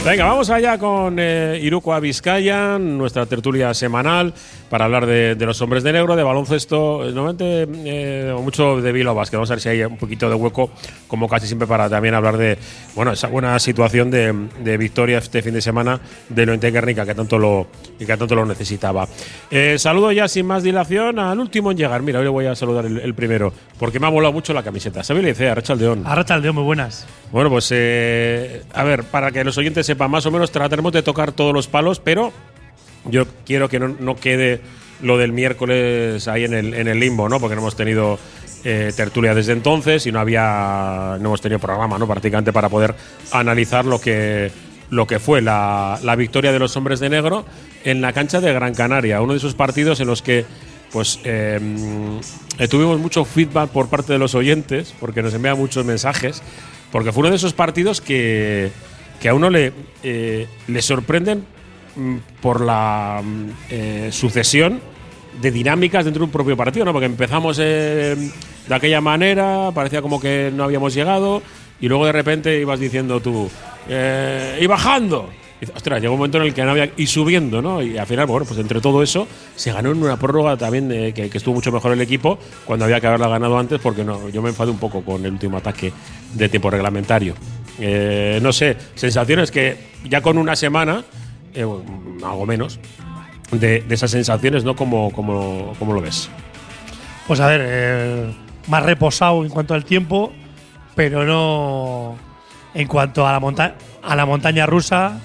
Venga, vamos allá con Iruko Vizcaya, nuestra tertulia semanal, para hablar de los hombres de negro, de baloncesto, normalmente mucho de Bilbao Basket. Vamos a ver si hay un poquito de hueco, como casi siempre, para también hablar de esa buena situación de victoria este fin de semana de Noente Guernica, que tanto lo necesitaba. Saludo ya sin más dilación al último en llegar. Mira, hoy le voy a saludar el primero, porque me ha molado mucho la camiseta. Xabi Lecea, Arratsaldeon. Arratsaldeon, muy buenas. Bueno, pues a ver, para que los oyentes sepan más o menos, trataremos de tocar todos los palos, pero yo quiero que no quede lo del miércoles ahí en el limbo, ¿no? Porque no hemos tenido tertulia desde entonces y no hemos tenido programa, ¿no? Prácticamente para poder analizar lo que fue la victoria de los hombres de negro en la cancha de Gran Canaria, uno de esos partidos en los que pues tuvimos mucho feedback por parte de los oyentes, porque nos envían muchos mensajes, porque fue uno de esos partidos que a uno le sorprenden por la sucesión de dinámicas dentro de un propio partido, ¿no? Porque empezamos de aquella manera, parecía como que no habíamos llegado, y luego de repente ibas diciendo tú, y bajando. Y, ostras, llegó un momento en el que no había. Y subiendo, ¿no? Y al final, bueno, pues entre todo eso, se ganó en una prórroga también que estuvo mucho mejor el equipo cuando había que haberla ganado antes, porque yo me enfadé un poco con el último ataque de tiempo reglamentario. No sé, sensaciones que ya con una semana, algo menos, de esas sensaciones, ¿no? ¿Cómo lo ves? Pues a ver, más reposado en cuanto al tiempo, pero no en cuanto a la montaña rusa,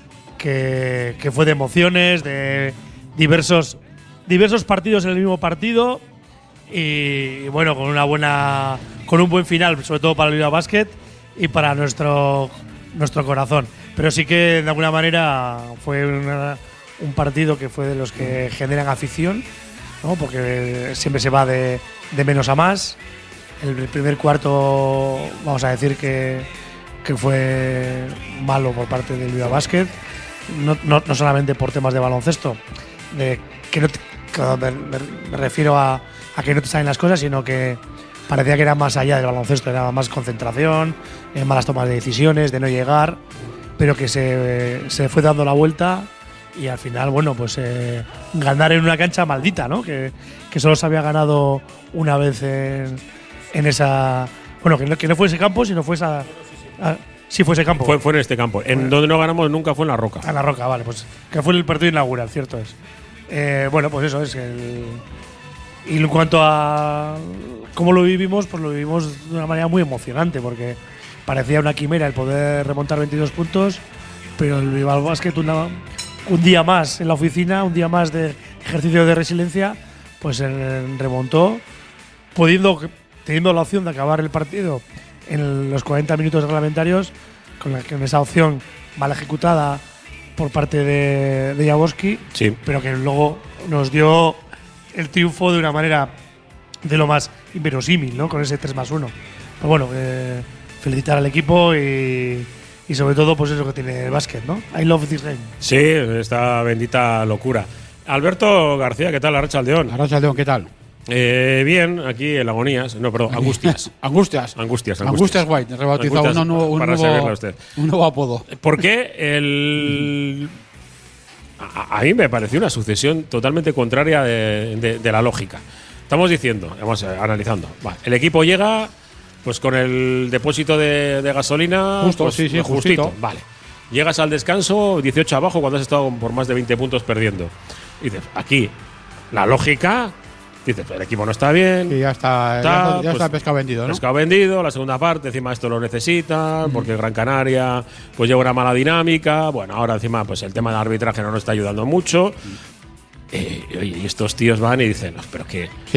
que fue de emociones, de diversos partidos en el mismo partido, y bueno, con un buen final, sobre todo para el Bilbao Basket y para nuestro corazón. Pero sí que de alguna manera fue un partido que fue de los que generan afición, ¿no? Porque siempre se va de menos a más. El primer cuarto, vamos a decir que fue malo por parte del Bilbao Basket, no solamente por temas de baloncesto, me refiero a que no te salen las cosas, sino que parecía que era más allá del baloncesto, era más concentración, malas tomas de decisiones, de no llegar, pero que se fue dando la vuelta y al final, bueno, pues ganar en una cancha maldita, ¿no? Que solo se había ganado una vez en esa. Bueno, que no fue ese campo, sino fue esa. Sí, fue ese campo. Fue en este campo. En donde no ganamos nunca fue en La Roca. En La Roca, vale, pues que fue el partido inaugural, cierto es. Bueno, pues eso es. Y en cuanto a cómo lo vivimos, pues lo vivimos de una manera muy emocionante, porque parecía una quimera el poder remontar 22 puntos, pero el Bilbao Basket un día más en la oficina, un día más de ejercicio de resiliencia, pues remontó, teniendo la opción de acabar el partido en los 40 minutos reglamentarios, con esa opción mal ejecutada por parte de Jaworski, sí, pero que luego nos dio el triunfo de una manera de lo más inverosímil, ¿no? Con ese 3+1. Pero bueno, felicitar al equipo y sobre todo, pues eso que tiene el básquet, ¿no? I love this game. Sí, esta bendita locura. Alberto García, ¿qué tal? Arratsaldeon. Arratsaldeon, ¿qué tal? Bien, aquí en Agonías. No, perdón, Angustias. Angustias White, rebautizado un nuevo apodo. Porque a mí me pareció una sucesión totalmente contraria de la lógica. Estamos diciendo, vamos analizando. Va, el equipo llega pues con el depósito de gasolina justito. Vale. Llegas al descanso 18 abajo cuando has estado por más de 20 puntos perdiendo. Y dices, aquí, la lógica, dices, el equipo no está bien. Y ya está pescado vendido, ¿no? Pescado vendido, la segunda parte, encima esto lo necesitan, porque el Gran Canaria pues lleva una mala dinámica. Bueno, ahora encima pues el tema del arbitraje no nos está ayudando mucho. Y estos tíos van y dicen, no, pero que… Sí.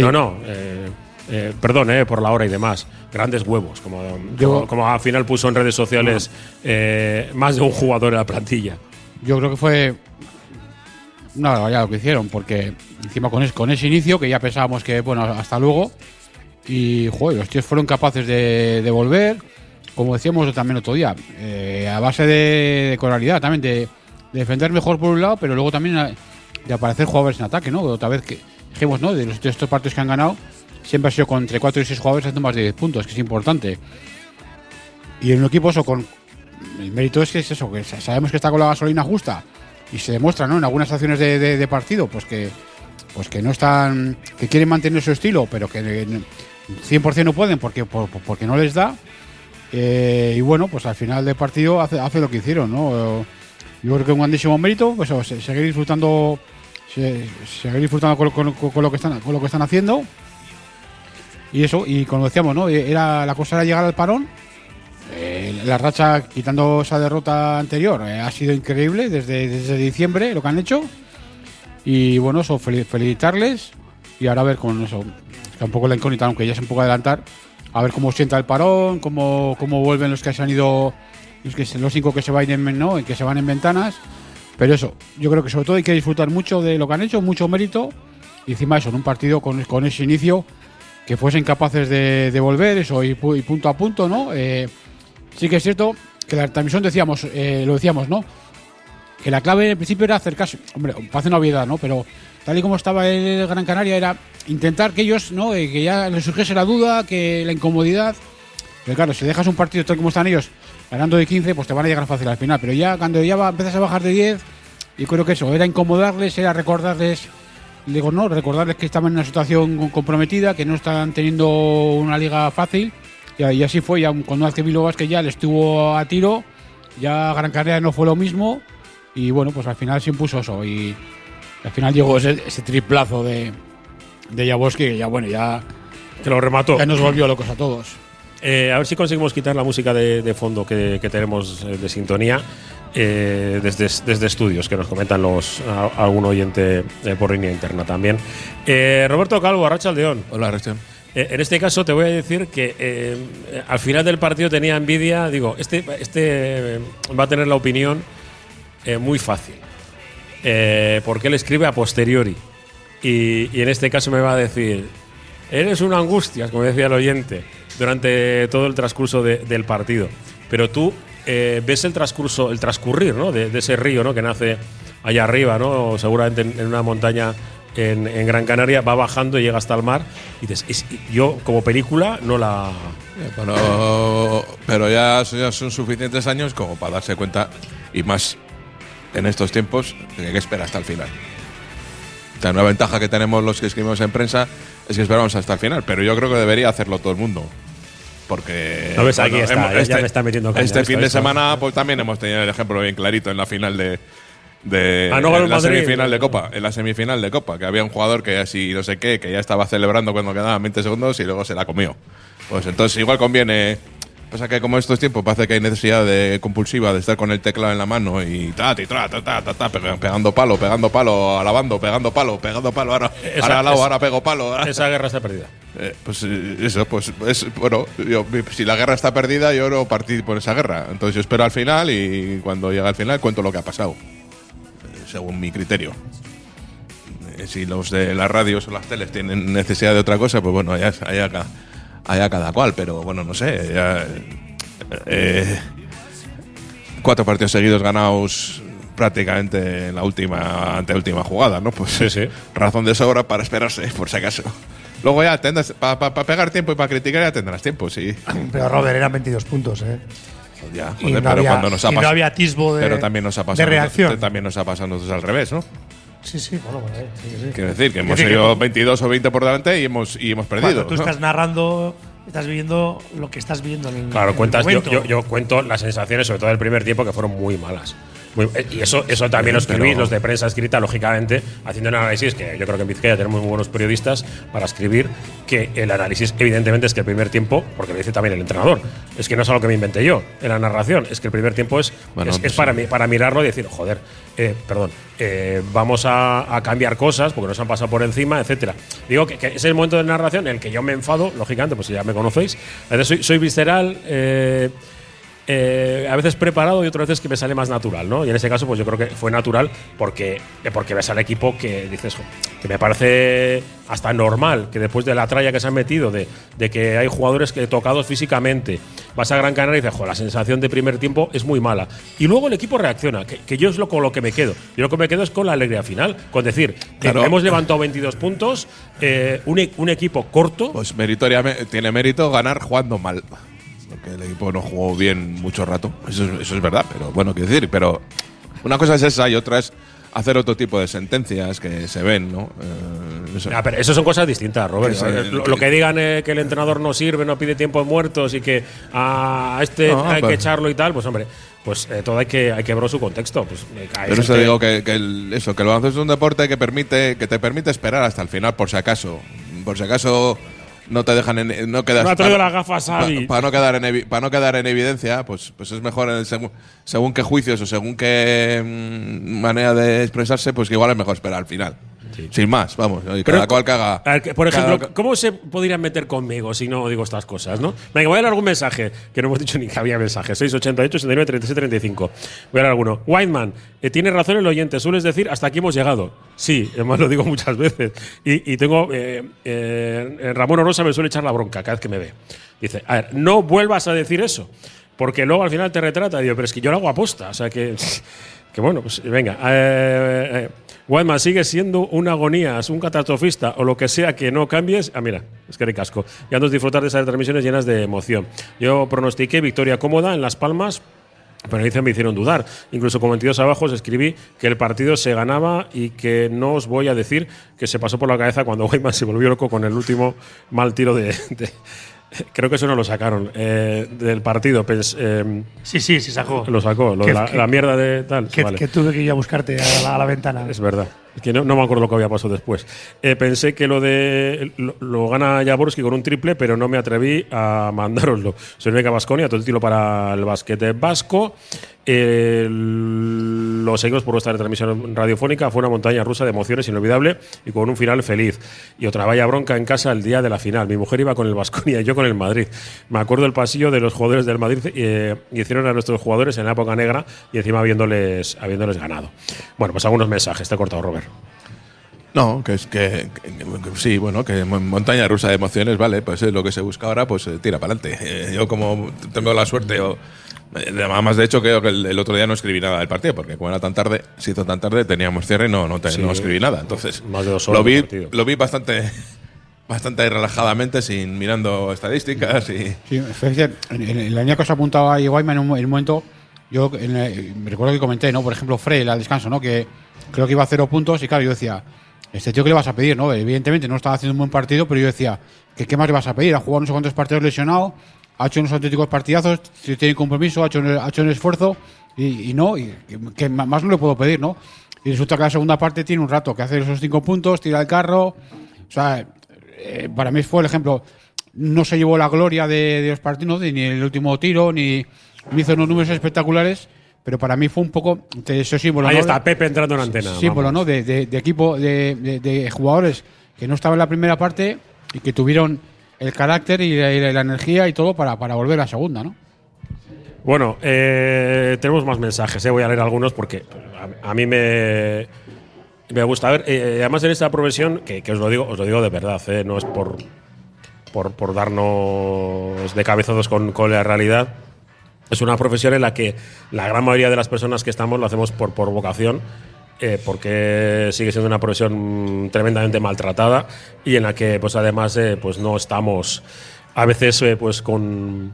Perdón, por la hora y demás. Grandes huevos, como al final puso en redes sociales más de un jugador en la plantilla. Yo creo que fue una barbaridad lo que hicieron, porque encima con ese inicio, que ya pensábamos que, bueno, hasta luego, y joder, los tíos fueron capaces de volver, como decíamos también otro día, a base de coralidad, también de defender mejor por un lado, pero luego también de aparecer jugadores en ataque, ¿no? Otra vez que dijimos, ¿no? De estos partidos que han ganado, siempre ha sido con entre 4 y 6 jugadores haciendo más de 10 puntos, que es importante. Y en un equipo eso, con el mérito es eso, que sabemos que está con la gasolina justa y se demuestra, ¿no?, en algunas acciones de partido, pues que no están, que quieren mantener su estilo, pero que 100% no pueden porque no les da. Y bueno, pues al final del partido hace lo que hicieron, ¿no? Yo creo que un grandísimo mérito, pues seguir disfrutando con lo que están haciendo. Y eso, y como decíamos, ¿no?, la cosa era llegar al parón. La racha, quitando esa derrota anterior, ha sido increíble desde diciembre lo que han hecho. Y bueno, eso, felicitarles. Y ahora a ver con eso, es que un poco la incógnita, aunque ya es un poco adelantar, a ver cómo sienta el parón, cómo vuelven los que se han ido, los 5 que se van que se van en ventanas. Pero eso, yo creo que sobre todo hay que disfrutar mucho de lo que han hecho, mucho mérito. Y encima eso, en un partido con ese inicio, que fuesen capaces de volver, eso, y punto a punto, ¿no? Sí que es cierto que la transmisión lo decíamos, ¿no?, que la clave en principio era acercarse, hombre, parece una obviedad, ¿no?, pero tal y como estaba el Gran Canaria era intentar que ellos, ¿no?, que ya les surgiese la duda, que la incomodidad. Pero claro, si dejas un partido tal como están ellos, ganando de 15, pues te van a llegar fácil al final. Pero ya cuando empiezas a bajar de 10, yo creo que eso, era incomodarles, era recordarles que estaban en una situación comprometida, que no están teniendo una liga fácil. Y así fue, ya con una Bilbao que ya le estuvo a tiro, ya Gran Canaria no fue lo mismo. Y bueno, pues al final se impuso eso. Y al final llegó ese triplazo de Jaworski, que ya que lo remató. Ya nos volvió locos a todos. A ver si conseguimos quitar la música de fondo que tenemos de sintonía desde estudios, que nos comentan algún oyente por línea interna también. Roberto Calvo, Arratsaldeon. Hola, Arratsaldeon. En este caso te voy a decir que al final del partido tenía envidia. Digo, este va a tener la opinión muy fácil, porque él escribe a posteriori. Y en este caso me va a decir, eres una angustia, como decía el oyente, durante todo el transcurso del partido. Pero tú ves el transcurrir, ¿no?, de ese río, ¿no?, que nace allá arriba, ¿no?, seguramente en una montaña en Gran Canaria, va bajando y llega hasta el mar. Y dices, yo como película no la… Pero ya son suficientes años como para darse cuenta, y más en estos tiempos, de que espera hasta el final. Una ventaja que tenemos los que escribimos en prensa es que esperamos hasta el final, pero yo creo que debería hacerlo todo el mundo. Porque ¿no ves? Aquí está, ya me está metiendo caña. Este fin de semana pues también hemos tenido el ejemplo bien clarito en la final en la semifinal de Copa. En la semifinal de Copa, que había un jugador que así no sé qué, que ya estaba celebrando cuando quedaban 20 segundos y luego se la comió. Pues entonces igual conviene. Pasa que como estos tiempos parece que hay necesidad compulsiva de estar con el teclado en la mano y pegando palo, alabando, pegando palo, ahora pego palo. Esa guerra está perdida. Bueno, si la guerra está perdida, yo no partí por esa guerra. Entonces yo espero al final y cuando llega al final cuento lo que ha pasado, según mi criterio. Si los de las radios o las teles tienen necesidad de otra cosa, pues bueno, allá cada cual, pero bueno, no sé. 4 partidos seguidos ganados prácticamente en la anteúltima jugada, ¿no? Pues sí. Razón de sobra para esperarse, por si acaso. Luego ya tendrás, para pegar tiempo y para criticar ya tendrás tiempo, sí. Pero Robert, eran 22 puntos, Ya, y no había atisbo pero también nos ha pasado, de reacción. También nos ha pasado nosotros al revés, ¿no? Sí, bueno, sí. Quiero decir que hemos ido 22 o 20 por delante y hemos perdido. Cuando tú estás narrando, estás viviendo lo que estás viviendo en el Claro, cuentas. momento. Yo cuento las sensaciones, sobre todo del primer tiempo, que fueron muy malas. Y eso también lo escribís, los de prensa escrita, lógicamente, haciendo un análisis que yo creo que en Vizcaya tenemos muy buenos periodistas para escribir, que el análisis evidentemente es que el primer tiempo, porque lo dice también el entrenador, es que no es algo que me inventé yo en la narración, es que el primer tiempo es para mirarlo y decir, joder, vamos a cambiar cosas porque nos han pasado por encima, etcétera. Digo que es el momento de narración en el que yo me enfado, lógicamente, pues si ya me conocéis, a veces soy visceral, a veces preparado y otras veces que me sale más natural, ¿no? Y en ese caso, pues yo creo que fue natural porque ves al equipo que dices, que me parece hasta normal que después de la tralla que se han metido, de que hay jugadores que tocados físicamente, vas a Gran Canaria y dices, la sensación de primer tiempo es muy mala. Y luego el equipo reacciona, que yo es con lo que me quedo. Yo lo que me quedo es con la alegría final, con decir, claro, hemos levantado 22 puntos, un equipo corto. Pues meritoriamente tiene mérito ganar jugando mal. el equipo no jugó bien mucho rato. Eso es verdad, pero bueno, quiero decir, pero una cosa es esa y otra es hacer otro tipo de sentencias que se ven, ¿no? Pero eso son cosas distintas, Robert. Lo que digan que el entrenador no sirve, no pide tiempos muertos y que a este hay que echarlo y tal, pues hombre, pues todo hay que ver su contexto. Pues, pero eso digo que el baloncesto es un deporte que te permite esperar hasta el final por si acaso no te dejan no quedas. No ha traído las gafas para no quedar en evidencia, pues es mejor según qué juicios o según qué manera de expresarse, pues que igual es mejor esperar al final. Sí. Sin más, vamos. Cada cual que haga. A ver, por ejemplo, ¿cómo se podrían meter conmigo si no digo estas cosas, no? Venga, voy a dar algún mensaje, que no hemos dicho ni que había mensaje. 688 69 37 35. Voy a dar alguno. Whiteman, tiene razón el oyente. Sueles decir, hasta aquí hemos llegado. Sí, además lo digo muchas veces. Y tengo. Ramón Orosa me suele echar la bronca cada vez que me ve. Dice, a ver, no vuelvas a decir eso. Porque luego al final te retrata. Digo, pero es que yo lo hago aposta. O sea que bueno, pues venga. Whiteman, sigue siendo una agonía, es un catastrofista o lo que sea que no cambies. Mira, es que ricasco. Ya nos disfrutar de esas transmisiones llenas de emoción. Yo pronostiqué victoria cómoda en Las Palmas, pero me hicieron dudar. Incluso con 22 abajo escribí que el partido se ganaba y que no os voy a decir que se pasó por la cabeza cuando Whiteman se volvió loco con el último mal tiro de creo que eso no lo sacaron del partido. Pues, sí, sacó. Lo sacó, la mierda de tal. Que tuve que ir a buscarte a la ventana. Es verdad. Es que no me acuerdo lo que había pasado después. Pensé que lo gana Jaworski con un triple, pero no me atreví a mandároslo. Soy Beca Baskonia, todo el tiro para el basquete vasco. Lo seguimos por vuestra retransmisión radiofónica. Fue una montaña rusa de emociones inolvidable y con un final feliz. Y otra valla bronca en casa el día de la final. Mi mujer iba con el Baskonia y yo con el Madrid. Me acuerdo del pasillo de los jugadores del Madrid y hicieron a nuestros jugadores en la época negra y encima habiéndoles ganado. Bueno, pues algunos mensajes. Te he cortado, Robert. No, que es que sí, bueno, que montaña rusa de emociones, vale, pues es lo que se busca ahora, pues tira para adelante. Yo como tengo la suerte, además de hecho creo que el otro día no escribí nada del partido, porque como era tan tarde, se hizo tan tarde, teníamos cierre y no escribí nada. Entonces, más de 2 horas lo vi bastante relajadamente, sin mirando estadísticas y… Sí, en la línea que os apuntaba ahí Guayma en un momento, yo me recuerdo que comenté, ¿no? Por ejemplo, Frey al descanso, ¿no? Que creo que iba a 0 puntos y claro, yo decía, este tío, ¿qué le vas a pedir, no? Evidentemente no estaba haciendo un buen partido, pero yo decía, ¿qué más le vas a pedir? Ha jugado no sé cuántos partidos lesionado, ha hecho unos auténticos partidazos, tiene compromiso, ha hecho un esfuerzo y que más no le puedo pedir, ¿no? Y resulta que la segunda parte tiene un rato que hace esos 5 puntos, tira el carro. O sea, para mí fue el ejemplo. No se llevó la gloria de los partidos, ni el último tiro, ni hizo unos números espectaculares. Pero para mí fue un poco ese símbolo. Ahí ¿no? está Pepe entrando en antena. Símbolo, ¿no? De equipo, de jugadores que no estaban en la primera parte y que tuvieron el carácter y la energía y todo para volver a la segunda, ¿no? Bueno, tenemos más mensajes. Voy a leer algunos porque a mí me gusta. A ver, además en esta profesión, que os lo digo de verdad, no es por darnos de cabezados con la realidad. Es una profesión en la que la gran mayoría de las personas que estamos lo hacemos por vocación, porque sigue siendo una profesión tremendamente maltratada y en la que, pues además, pues no estamos a veces pues con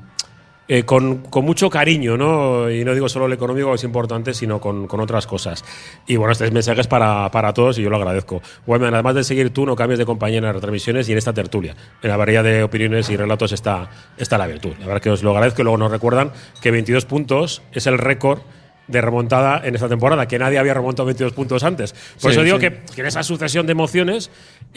mucho cariño, ¿no? Y no digo solo el económico, que es importante, sino con otras cosas. Y bueno, este mensaje es para todos y yo lo agradezco. Bueno, además de seguir tú, no cambies de compañía en las retransmisiones y en esta tertulia. En la variedad de opiniones y relatos está la virtud. La verdad que os lo agradezco y luego nos recuerdan que 22 puntos es el récord de remontada en esta temporada, que nadie había remontado 22 puntos antes. Por eso digo que en esa sucesión de emociones,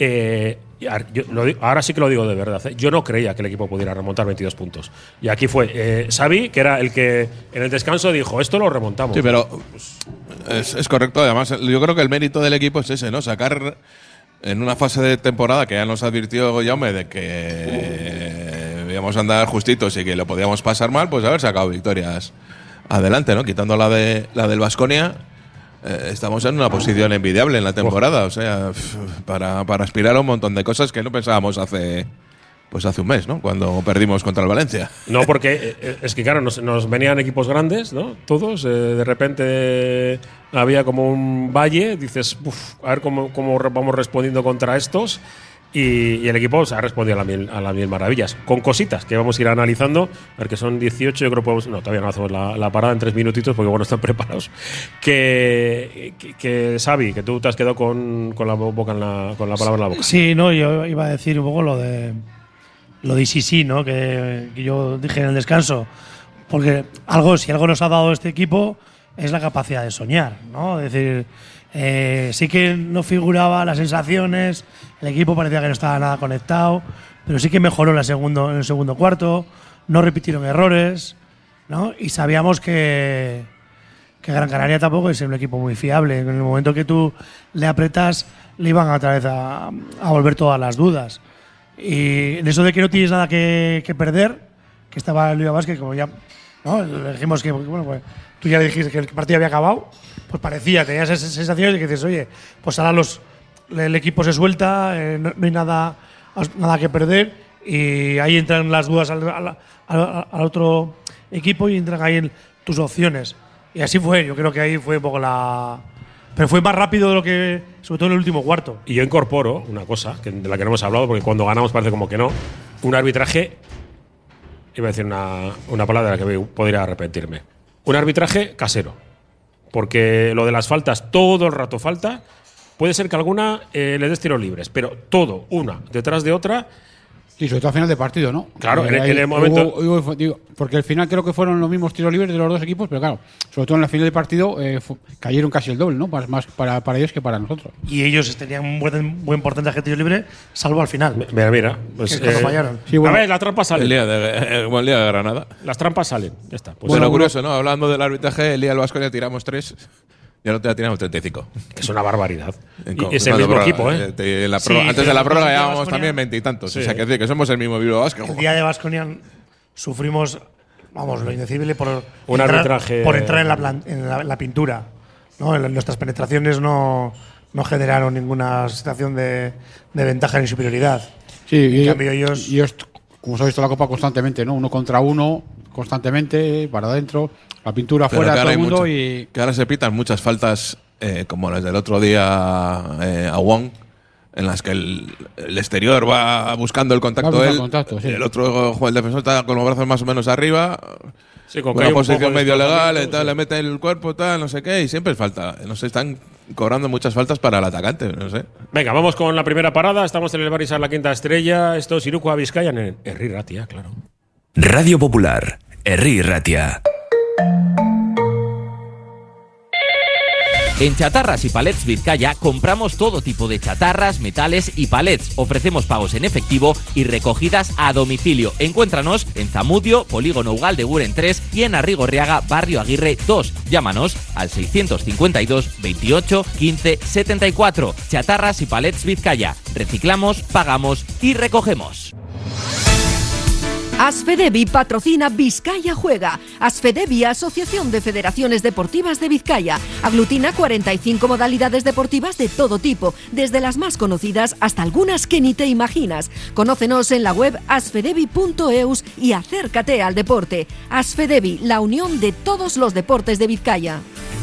ahora sí que lo digo de verdad, yo no creía que el equipo pudiera remontar 22 puntos. Y aquí fue Xavi, que era el que en el descanso dijo, esto lo remontamos. Sí, pero es correcto. Además, yo creo que el mérito del equipo es ese, ¿no? Sacar en una fase de temporada que ya nos advirtió Jaume de que íbamos a andar justitos y que lo podíamos pasar mal, pues haber sacado victorias adelante, ¿no? Quitando la del Baskonia, estamos en una posición envidiable en la temporada. O sea, para aspirar a un montón de cosas que no pensábamos hace un mes, ¿no? Cuando perdimos contra el Valencia. No, porque es que claro, nos venían equipos grandes, ¿no? Todos, de repente había como un valle, dices, a ver cómo vamos respondiendo contra estos. Y el equipo se ha respondido a las mil maravillas. Con cositas que vamos a ir analizando. A ver, que son 18, yo creo que podemos. No, todavía no hacemos la parada en 3 minutitos porque, bueno, están preparados. Que Xavi, que tú te has quedado con la boca con la palabra en la boca. Sí, no, yo iba a decir un poco lo de ICC, ¿no? Que yo dije en el descanso. Porque si algo nos ha dado este equipo es la capacidad de soñar, ¿no? Es decir, sí que no figuraba las sensaciones, el equipo parecía que no estaba nada conectado, pero sí que mejoró en el segundo cuarto, no repitieron errores, ¿no? Y sabíamos que Gran Canaria tampoco es un equipo muy fiable. En el momento que tú le apretas, le iban otra vez a volver todas las dudas. Y en eso de que no tienes nada que perder, que estaba el Liga Basket, como ya, ¿no? Le dijimos que, bueno, pues tú ya le dijiste que el partido había acabado, pues parecía, tenías esas sensaciones de que dices, oye, pues ahora el equipo se suelta, no hay nada que perder, y ahí entran las dudas al otro equipo y entran ahí tus opciones. Y así fue, yo creo que ahí fue un poco pero fue más rápido de lo que, sobre todo en el último cuarto. Y yo incorporo una cosa de la que no hemos hablado, porque cuando ganamos parece como que no. Un arbitraje, iba a decir una palabra de la que podría arrepentirme. Un arbitraje casero. Porque lo de las faltas, todo el rato falta. Puede ser que alguna le des tiros libres, pero todo, una detrás de otra. Y sobre todo al final de partido, ¿no? Claro, en el momento. Porque al final creo que fueron los mismos tiros libres de los dos equipos, pero claro, sobre todo en la final del partido cayeron casi el doble, ¿no? Más para ellos que para nosotros. Y ellos tenían un buen porcentaje de tiros libres, salvo al final. Mira. Pues, que fallaron. Sí, bueno, a ver, las trampas salen. El día de Granada. Las trampas salen. Ya está. Pues Bueno, curioso, ¿no? Hablando del arbitraje, el día del Baskonia tiramos 3. Y el otro día tiramos 35. Es una barbaridad. Y es el el mismo equipo, ¿eh? Antes de la prórroga llevábamos también 20 y tantos. Sí. O sea, que somos el mismo Bilbao Basket. El día de Baskonia sufrimos, lo indecible por entrar en la pintura, ¿no? Nuestras penetraciones no generaron ninguna situación de ventaja ni superioridad. Sí, en cambio ellos, como se ha visto la Copa constantemente, ¿no? 1 contra 1, constantemente, para adentro, la pintura fuera, todo el mundo. Que ahora se pitan muchas faltas, como las del otro día a Wong, en las que el exterior va buscando el contacto él. Sí. El otro el defensor está con los brazos más o menos arriba. Sí, con una posición medio legal, sí. Le mete el cuerpo, no sé qué, y siempre es falta. No sé, están cobrando muchas faltas para el atacante, no sé. Venga, vamos con la primera parada. Estamos en el Barisar La Quinta Estrella. Esto es Iruko Vizcaya en Herri Ratia, claro. Radio Popular, Herri Ratia. En Chatarras y Palets Vizcaya compramos todo tipo de chatarras, metales y palets. Ofrecemos pagos en efectivo y recogidas a domicilio. Encuéntranos en Zamudio, Polígono Ugaldeguren 3 y en Arrigorriaga, Barrio Aguirre 2. Llámanos al 652 28 15 74. Chatarras y Palets Vizcaya. Reciclamos, pagamos y recogemos. Asfedevi patrocina Vizcaya Juega. Asfedevi, Asociación de Federaciones Deportivas de Vizcaya. Aglutina 45 modalidades deportivas de todo tipo, desde las más conocidas hasta algunas que ni te imaginas. Conócenos en la web asfedevi.eus y acércate al deporte. Asfedevi, la unión de todos los deportes de Vizcaya.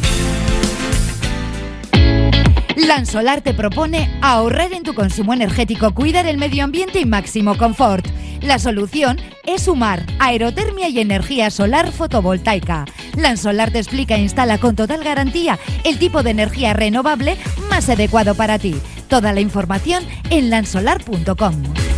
Lansolar te propone ahorrar en tu consumo energético, cuidar el medio ambiente y máximo confort. La solución es sumar aerotermia y energía solar fotovoltaica. Lansolar te explica e instala con total garantía el tipo de energía renovable más adecuado para ti. Toda la información en lansolar.com.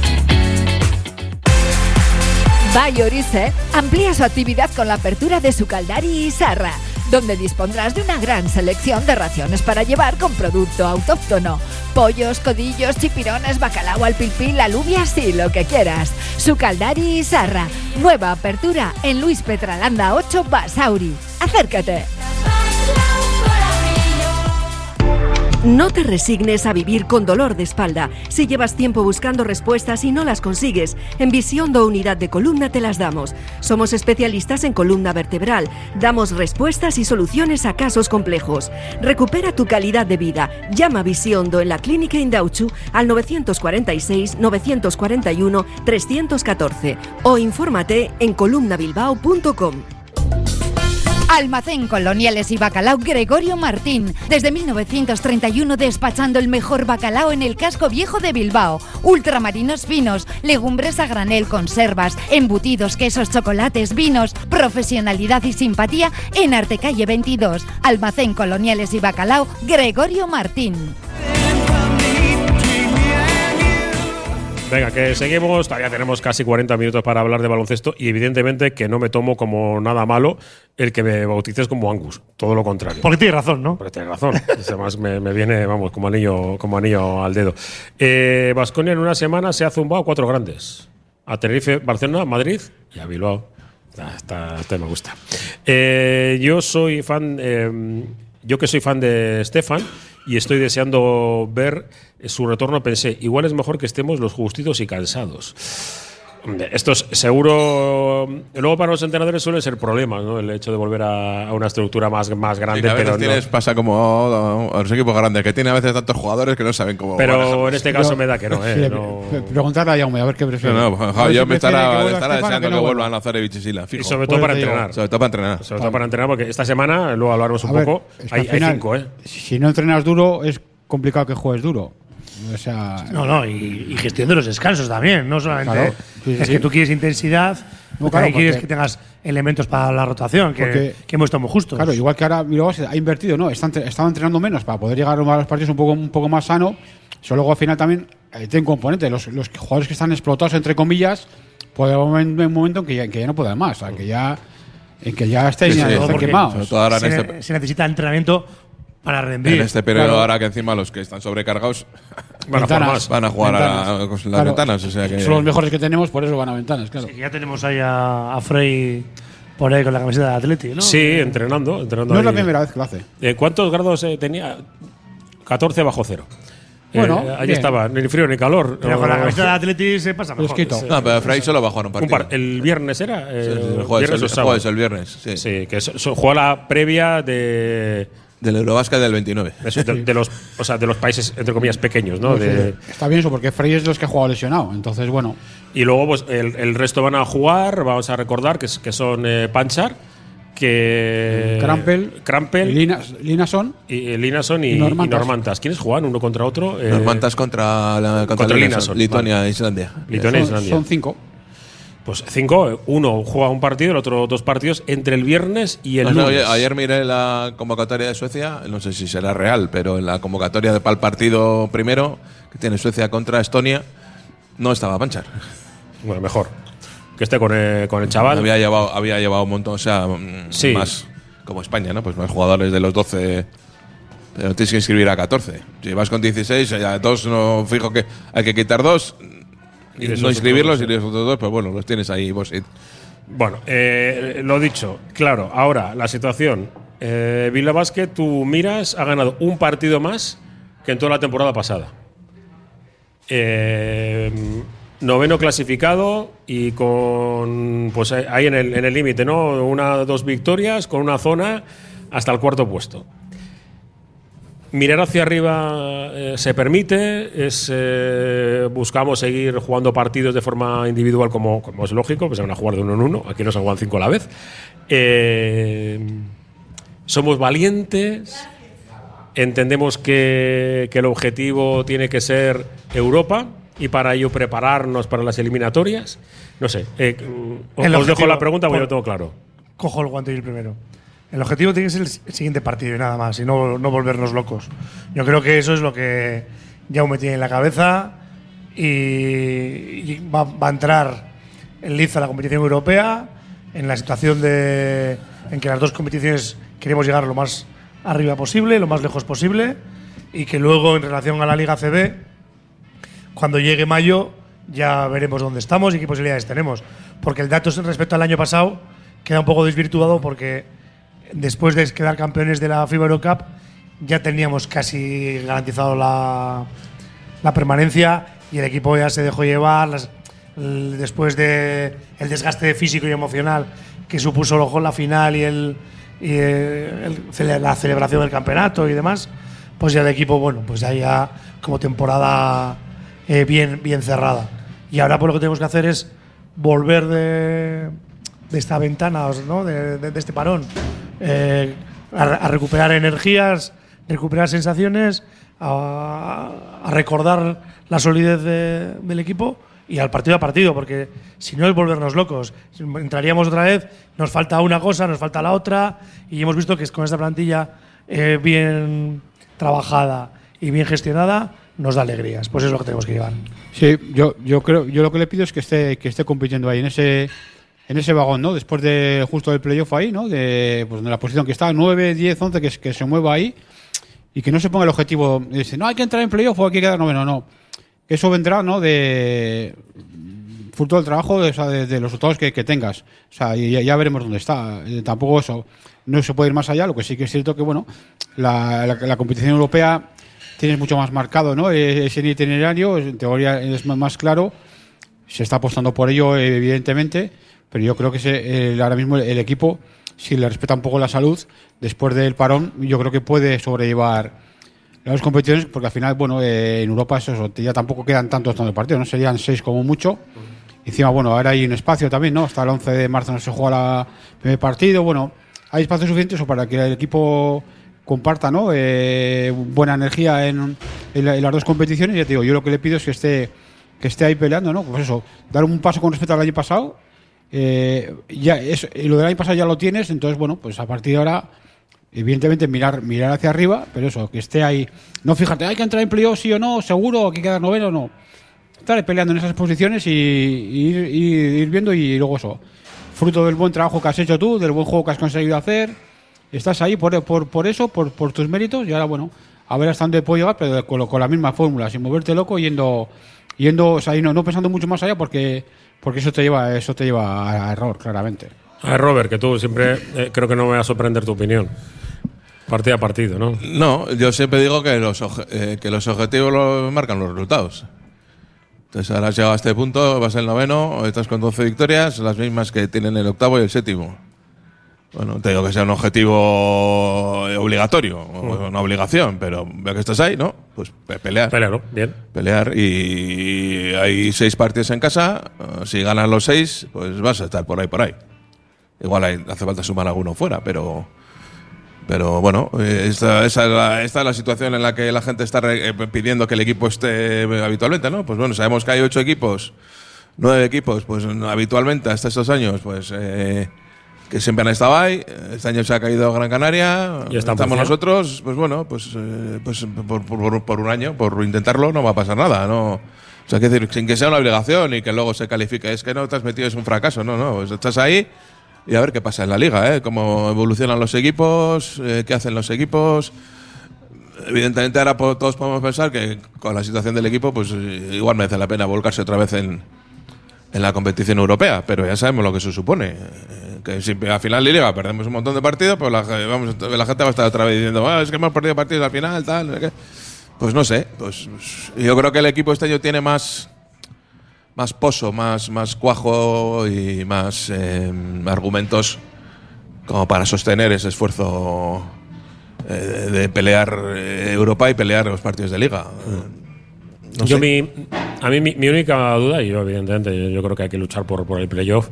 Bayorise amplía su actividad con la apertura de su Caldari Isarra, donde dispondrás de una gran selección de raciones para llevar con producto autóctono. Pollos, codillos, chipirones, bacalao al pilpil, alubias y lo que quieras. Su Caldari Isarra, nueva apertura en Luis Petralanda 8, Basauri. ¡Acércate! No te resignes a vivir con dolor de espalda. Si llevas tiempo buscando respuestas y no las consigues, en Visiondo Unidad de Columna te las damos. Somos especialistas en columna vertebral. Damos respuestas y soluciones a casos complejos. Recupera tu calidad de vida. Llama a Visiondo en la Clínica Indauchu al 946-941-314 o infórmate en columnabilbao.com. Almacén Coloniales y Bacalao Gregorio Martín. Desde 1931 despachando el mejor bacalao en el casco viejo de Bilbao. Ultramarinos finos, legumbres a granel, conservas, embutidos, quesos, chocolates, vinos. Profesionalidad y simpatía en Artecalle 22. Almacén Coloniales y Bacalao Gregorio Martín. Venga, que seguimos. Todavía tenemos casi 40 minutos para hablar de baloncesto y evidentemente que no me tomo como nada malo el que me bautices como Angus. Todo lo contrario. Porque tienes razón, ¿no? Porque tienes razón. Además me viene, vamos, como anillo al dedo. Baskonia en una semana se ha zumbado 4 grandes. A Tenerife, Barcelona, Madrid y a Bilbao. Este me gusta. Yo soy fan… yo que soy fan de Stefan y estoy deseando ver su retorno, pensé, igual es mejor que estemos los justitos y cansados. Esto es seguro. Luego para los entrenadores suele ser problema, ¿no? El hecho de volver a una estructura más grande. Sí, a veces pero pasa como a los equipos grandes, que tienen a veces tantos jugadores que no saben cómo. Pero en este caso me da que no. Preguntarle a Jaume a ver qué prefiere. Yo me estará deseando que vuelvan a Nazarevich y Sila. Y sobre todo para entrenar. Sobre todo para entrenar, porque esta semana, luego hablaremos un poco, hay 5, Si no entrenas duro, es complicado que juegues duro. O sea, y gestión de los descansos también, no solamente. Claro, es que tú quieres intensidad, quieres que tengas elementos para la rotación, que hemos estado muy justos. Claro, igual que ahora Bilbao ha invertido, ¿no? Estaba entrenando menos para poder llegar a los partidos un poco más sano. Eso luego al final también tiene un componente. Los jugadores que están explotados, entre comillas, puede haber un momento en que ya no puedan más. O sea, que ya estén quemados. Se necesita entrenamiento para rendir. En este periodo, ahora que encima los que están sobrecargados van a jugar con las ventanas. O sea que son los mejores que tenemos, por eso van a ventanas, claro. Sí, ya tenemos ahí a Frey por ahí con la camiseta de Atleti, ¿no? Sí, entrenando. No es la primera vez que lo hace. ¿Cuántos grados tenía? 14 bajo cero. Bueno, allí estaba, ni frío ni calor. Pero con la camiseta de Atleti se pasa mejor. No, pero Frey solo va a jugar un partido. ¿El viernes era? El jueves, el viernes. Sí, que jugó la previa del Eurobasket del 29. Eso, de los países, entre comillas, pequeños, ¿no? Está bien eso, porque Frey es de los que ha jugado lesionado. Entonces, bueno. Y luego, pues, el resto van a jugar, vamos a recordar que son Panchar, Krampel, Linason y Normantas. ¿Quiénes juegan uno contra otro? Normantas contra Linason. Lituania e Islandia. Son 5. Pues 5, uno juega un partido, el otro 2 partidos entre el viernes y el lunes. Ayer miré la convocatoria de Suecia, no sé si será real, pero en la convocatoria para el partido primero, que tiene Suecia contra Estonia, no estaba Panchar. Bueno, mejor. Que esté con el chaval. Había llevado un montón, o sea, más como España, ¿no? Pues más jugadores de los 12, pero tienes que inscribir a 14. Si vas con 16, ya 2 no fijo que hay que quitar 2. Y no inscribirlos y los otros 2, pues bueno, los tienes ahí vos. Bueno, lo dicho, claro, ahora la situación. Bilbao Basket, tú miras, ha ganado un partido más que en toda la temporada pasada. 9º clasificado y con pues ahí en el límite, ¿no? 2 victorias con una zona hasta el 4º puesto. Mirar hacia arriba se permite, buscamos seguir jugando partidos de forma individual como es lógico, pues se van a jugar de 1 en 1, aquí no se juegan 5 a la vez. Somos valientes, entendemos que el objetivo tiene que ser Europa y para ello prepararnos para las eliminatorias. No sé, os dejo la pregunta porque yo lo tengo claro. Cojo el guante y el primero. El objetivo tiene que ser el siguiente partido y nada más, y no volvernos locos. Yo creo que eso es lo que Jaume tiene en la cabeza y va a entrar el Liza a la competición europea en la situación en que las 2 competiciones queremos llegar lo más arriba posible, lo más lejos posible, y que luego en relación a la Liga CB, cuando llegue mayo, ya veremos dónde estamos y qué posibilidades tenemos. Porque el dato respecto al año pasado queda un poco desvirtuado porque después de quedar campeones de la FIBA Eurocup ya teníamos casi garantizado la permanencia y el equipo ya se dejó llevar después de el desgaste físico y emocional que supuso la final y la celebración del campeonato y demás, pues ya el equipo, bueno, pues ya como temporada bien cerrada. Y ahora pues lo que tenemos que hacer es volver de esta ventana, ¿no? de este parón a recuperar energías, recuperar sensaciones, a recordar la solidez del equipo y al partido a partido, porque si no es volvernos locos. Entraríamos otra vez, nos falta una cosa, nos falta la otra, y hemos visto que con esta plantilla bien trabajada y bien gestionada nos da alegrías. Pues eso es lo que tenemos que llevar. Sí, yo creo, yo lo que le pido es que esté compitiendo ahí en ese vagón, ¿no? Después de justo del playoff ahí, ¿no? De la posición que está, 9, 10, 11, que se mueva ahí y que no se ponga el objetivo de decir, no, hay que entrar en playoff o hay que quedar noveno, no. Que eso vendrá, ¿no? De fruto del trabajo, de los resultados que tengas. O sea, y ya veremos dónde está. Tampoco eso, no se puede ir más allá. Lo que sí que es cierto que, bueno, la competición europea tienes mucho más marcado, ¿no? Ese itinerario, en teoría es más claro. Se está apostando por ello, evidentemente, pero yo creo que ahora mismo el equipo, si le respeta un poco la salud, después del parón, yo creo que puede sobrellevar las competiciones, porque al final, bueno, en Europa eso, ya tampoco quedan tantos partidos, ¿no? Serían 6 como mucho. Encima, bueno, ahora hay un espacio también, ¿no? Hasta el 11 de marzo no se juega el primer partido. Bueno, hay espacio suficiente para que el equipo comparta, ¿no? Buena energía en las dos competiciones. Ya te digo, yo lo que le pido es que esté ahí peleando, ¿no? Pues eso, dar un paso con respecto al año pasado. Lo del año pasado ya lo tienes, entonces, bueno, pues a partir de ahora, evidentemente mirar hacia arriba, pero eso, que esté ahí. No fíjate, hay que entrar en playoff sí o no, seguro, hay que quedar noveno o no. Estar peleando en esas posiciones y ir viendo, y luego eso, fruto del buen trabajo que has hecho tú, del buen juego que has conseguido hacer. Estás ahí por eso, por tus méritos, y ahora, bueno, a ver hasta dónde puedo llegar, pero con la misma fórmula, sin moverte loco, yendo, o sea, no pensando mucho más allá, porque eso te lleva a error, claramente. A ver, Robert, que tú siempre creo que no me va a sorprender tu opinión. Partido a partido, ¿no? No, yo siempre digo que los objetivos los marcan los resultados. Entonces ahora has llegado a este punto, vas el noveno, estás con 12 victorias, las mismas que tienen el octavo y el séptimo. Bueno, te digo que sea un objetivo obligatorio, o una obligación, pero veo que estás ahí, ¿no? Pues pelear. Pelear, bien. Pelear, y hay 6 partidos en casa, si ganas los 6, pues vas a estar por ahí. Igual hace falta sumar alguno fuera, pero bueno, esta es la situación en la que la gente está pidiendo que el equipo esté habitualmente, ¿no? Pues bueno, sabemos que hay 8 equipos, 9 equipos, pues habitualmente hasta estos años, pues que siempre han estado ahí. Este año se ha caído Gran Canaria, y estamos nosotros, pues bueno, pues por un año, por intentarlo, no va a pasar nada, ¿no? O sea, que decir, sin que sea una obligación y que luego se califique, es que no te has metido, es un fracaso, no, pues estás ahí. Y a ver qué pasa en la liga, cómo evolucionan los equipos, qué hacen los equipos. Evidentemente ahora todos podemos pensar que con la situación del equipo, pues igual merece la pena volcarse otra vez en la competición europea, pero ya sabemos lo que eso supone. Que si al final de liga perdemos un montón de partidos, pues la gente va a estar otra vez diciendo, es que hemos perdido partidos al final, tal, no sé qué. Pues no sé, pues yo creo que el equipo este año tiene más pozo, más cuajo y más argumentos como para sostener ese esfuerzo de pelear Europa y pelear los partidos de liga. No sé. Mi única duda, y yo evidentemente yo creo que hay que luchar por el playoff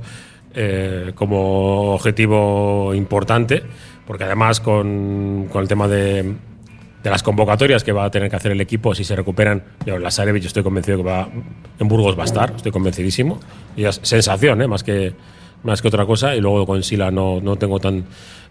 como objetivo importante, porque además con el tema de las convocatorias que va a tener que hacer el equipo si se recuperan. Yo en la Sarevich estoy convencido que en Burgos va a estar, estoy convencidísimo. Y es sensación, más que otra cosa. Y luego con Sila no lo tengo tan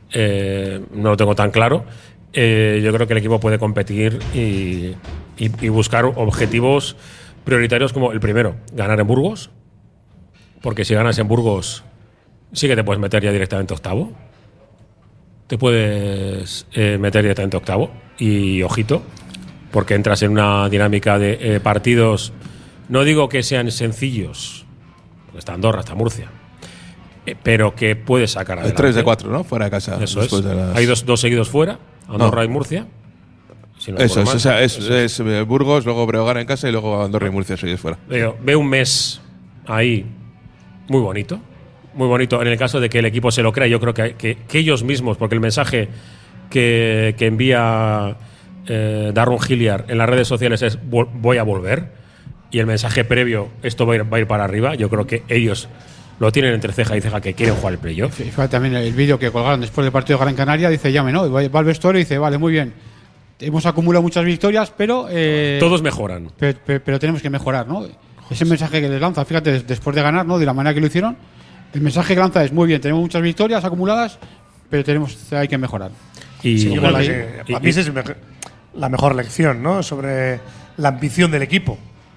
claro. Yo creo que el equipo puede competir y buscar objetivos prioritarios como el primero, ganar en Burgos. Porque si ganas en Burgos sí que te puedes meter ya directamente octavo. Te puedes meter directamente octavo. Y ojito, porque entras en una dinámica de partidos, no digo que sean sencillos, porque está Andorra, está Murcia, pero que puedes sacar adelante. 3 de 4, ¿no? Fuera de casa. Eso es. Hay dos seguidos fuera, Andorra y Murcia. Si no eso es Burgos, luego Breogán en casa y luego Andorra y Murcia seguidos fuera. Veo un mes ahí muy bonito. Muy bonito en el caso de que el equipo se lo crea. Yo creo que ellos mismos, porque el mensaje que envía Darren Hilliard en las redes sociales es voy a volver, y el mensaje previo, esto va a ir para arriba. Yo creo que ellos lo tienen entre ceja y ceja que quieren jugar el playoff. Fíjate también el vídeo que colgaron después del partido de Gran Canaria, dice llame, ¿no? Va al vestuario y dice, vale, muy bien, hemos acumulado muchas victorias, pero todos mejoran. Pero tenemos que mejorar, ¿no? Ese mensaje que les lanza, fíjate, después de ganar, ¿no? De la manera que lo hicieron, el mensaje que lanza es, muy bien, tenemos muchas victorias acumuladas, pero hay que mejorar. Y sí, yo creo que para mí esa es la mejor lección, ¿no? Sobre la ambición del equipo.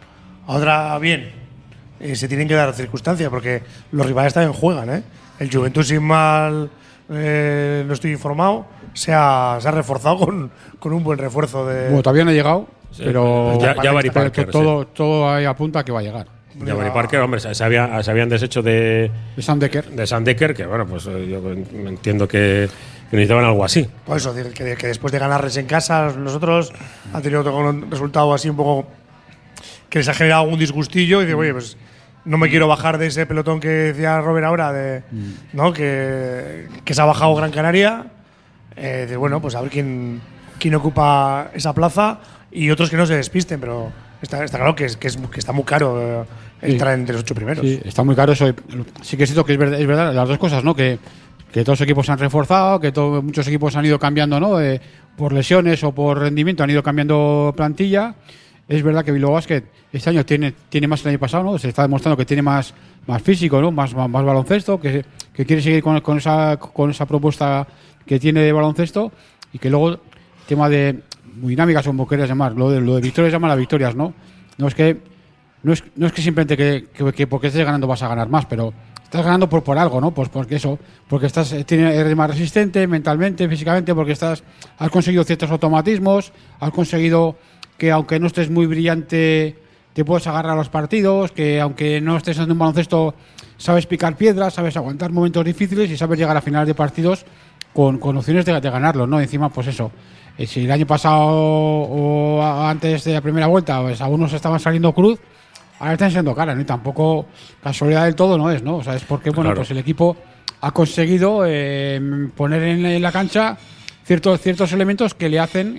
Ahora bien, se tienen que dar circunstancias porque los rivales también juegan, ¿eh? El Juventud, sin mal, no estoy informado, se ha reforzado con un buen refuerzo de. Bueno, todavía no ha llegado, sí, pero Jabari Parker, todo ahí apunta a que va a llegar. Jabari Parker, hombre, se habían deshecho de Sam Decker. De Sam Decker, que bueno, pues yo entiendo que necesitaban algo así. Por eso, que después de ganarles en casa, nosotros han tenido un resultado así un poco que les ha generado algún disgustillo y digo, oye, pues no me quiero bajar de ese pelotón que decía Robert ahora, ¿no? que se ha bajado Gran Canaria. Bueno, pues a ver quién ocupa esa plaza y otros que no se despisten, pero está claro que está muy caro entrar entre los 8 primeros. Sí, está muy caro eso. Sí que es cierto que es verdad las dos cosas, ¿no? Que todos los equipos se han reforzado, que muchos equipos han ido cambiando, ¿no? Por lesiones o por rendimiento han ido cambiando plantilla. Es verdad que Bilbao Basket este año tiene más que el año pasado, ¿no? Se está demostrando que tiene más físico, ¿no? Más baloncesto, que quiere seguir con esa propuesta que tiene de baloncesto y que luego tema de muy dinámicas, como quieras llamar, lo de victorias llama las victorias, ¿no? No es que simplemente que porque estés ganando vas a ganar más, pero estás ganando por algo, ¿no? Pues porque eres más resistente mentalmente, físicamente, porque has conseguido ciertos automatismos, has conseguido que aunque no estés muy brillante te puedes agarrar a los partidos, que aunque no estés haciendo un baloncesto sabes picar piedras, sabes aguantar momentos difíciles y sabes llegar a finales de partidos con opciones de ganarlos, ¿no? Encima, pues eso, si el año pasado o antes de la primera vuelta pues algunos estaban saliendo cruz, ahora están siendo cara, ¿no? Y tampoco casualidad del todo no es, ¿no? O sea, es porque, bueno, claro, pues el equipo ha conseguido poner en la cancha ciertos elementos que le hacen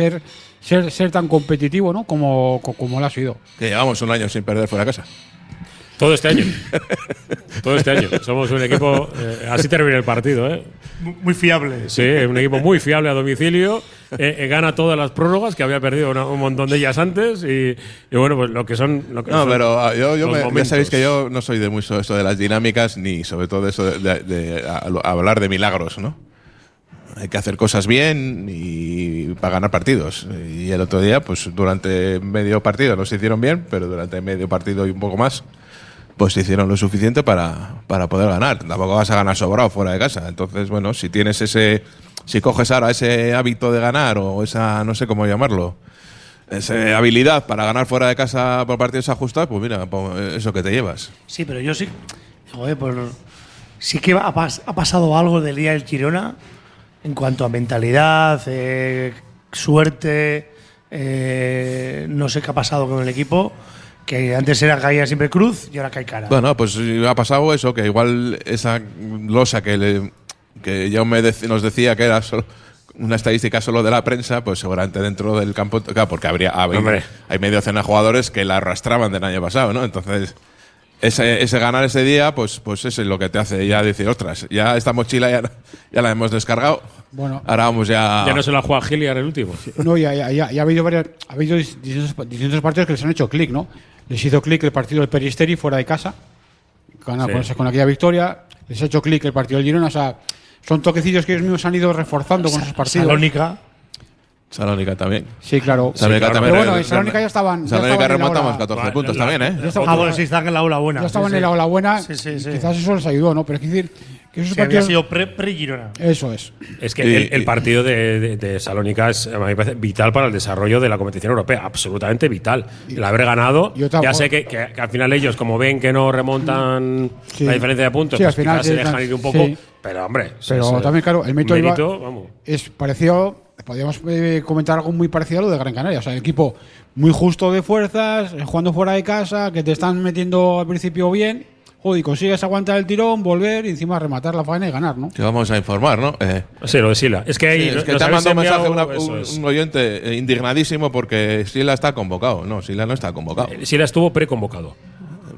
ser tan competitivo, ¿no? Como lo ha sido. Que llevamos un año sin perder fuera de casa. Todo este año. Todo este año. Somos un equipo. Así termina el partido, ¿eh? Muy fiable. Sí, un equipo muy fiable a domicilio. Gana todas las prórrogas, que había perdido un montón de ellas antes. Y bueno, pues lo que son. Pero ya sabéis que yo no soy de mucho eso de las dinámicas, ni sobre todo eso de hablar de milagros, ¿no? Hay que hacer cosas bien y para ganar partidos. Y el otro día, pues durante medio partido no se hicieron bien, pero durante medio partido y un poco más, pues hicieron lo suficiente para poder ganar. Tampoco vas a ganar sobrado fuera de casa. Entonces, bueno, si coges ahora ese hábito de ganar o esa, no sé cómo llamarlo, esa habilidad para ganar fuera de casa por partidos ajustados, pues mira, eso que te llevas. Sí, pero yo sí, joder, pues sí que ha pasado algo del día del Girona en cuanto a mentalidad, suerte, no sé qué ha pasado con el equipo. Que antes caía siempre cruz y ahora cae cara. Bueno, pues ha pasado eso, que igual esa losa que Jaume nos decía que era solo una estadística solo de la prensa, pues seguramente dentro del campo, claro, porque hay medio docena de jugadores que la arrastraban del año pasado, ¿no? Entonces, ese ganar ese día, pues eso es lo que te hace ya decir, ostras, ya esta mochila ya la hemos descargado. Bueno, ahora vamos ya. Ya no se la juega Giliar el último. No, ya ha habido distintos partidos que les han hecho clic, ¿no? Les hizo clic el partido del Peristeri fuera de casa, con aquella victoria. Les ha hecho clic el partido del Girona. O sea, son toquecillos que ellos mismos han ido reforzando con esos partidos. Salónica también. Sí, claro. Salónica también. Pero bueno, en Salónica ya estaban. Salónica remontamos 14 puntos también, ¿eh? Sí, están en la ola buena. Ya estaban en la ola buena. Quizás eso les ayudó, ¿no? Pero es decir, que esos partidos. Había sido pre-Girona. Eso es. Es que el partido de Salónica a mí me parece vital para el desarrollo de la competición europea. Absolutamente vital. El haber ganado. Ya sé que al final ellos, como ven que no remontan la diferencia de puntos, pues quizás se dejan ir un poco. Pero, hombre. Pero también, claro, el mérito es parecido. Podríamos comentar algo muy parecido a lo de Gran Canaria. O sea, el equipo muy justo de fuerzas, jugando fuera de casa, que te están metiendo al principio bien. Joder, y consigues aguantar el tirón, volver y encima rematar la faena y ganar, ¿no? Te vamos a informar, ¿no? Sí, lo de Sila. Es que ahí es que te ha mandado un mensaje un oyente indignadísimo porque Sila está convocado. No, Sila no está convocado. Sila estuvo preconvocado.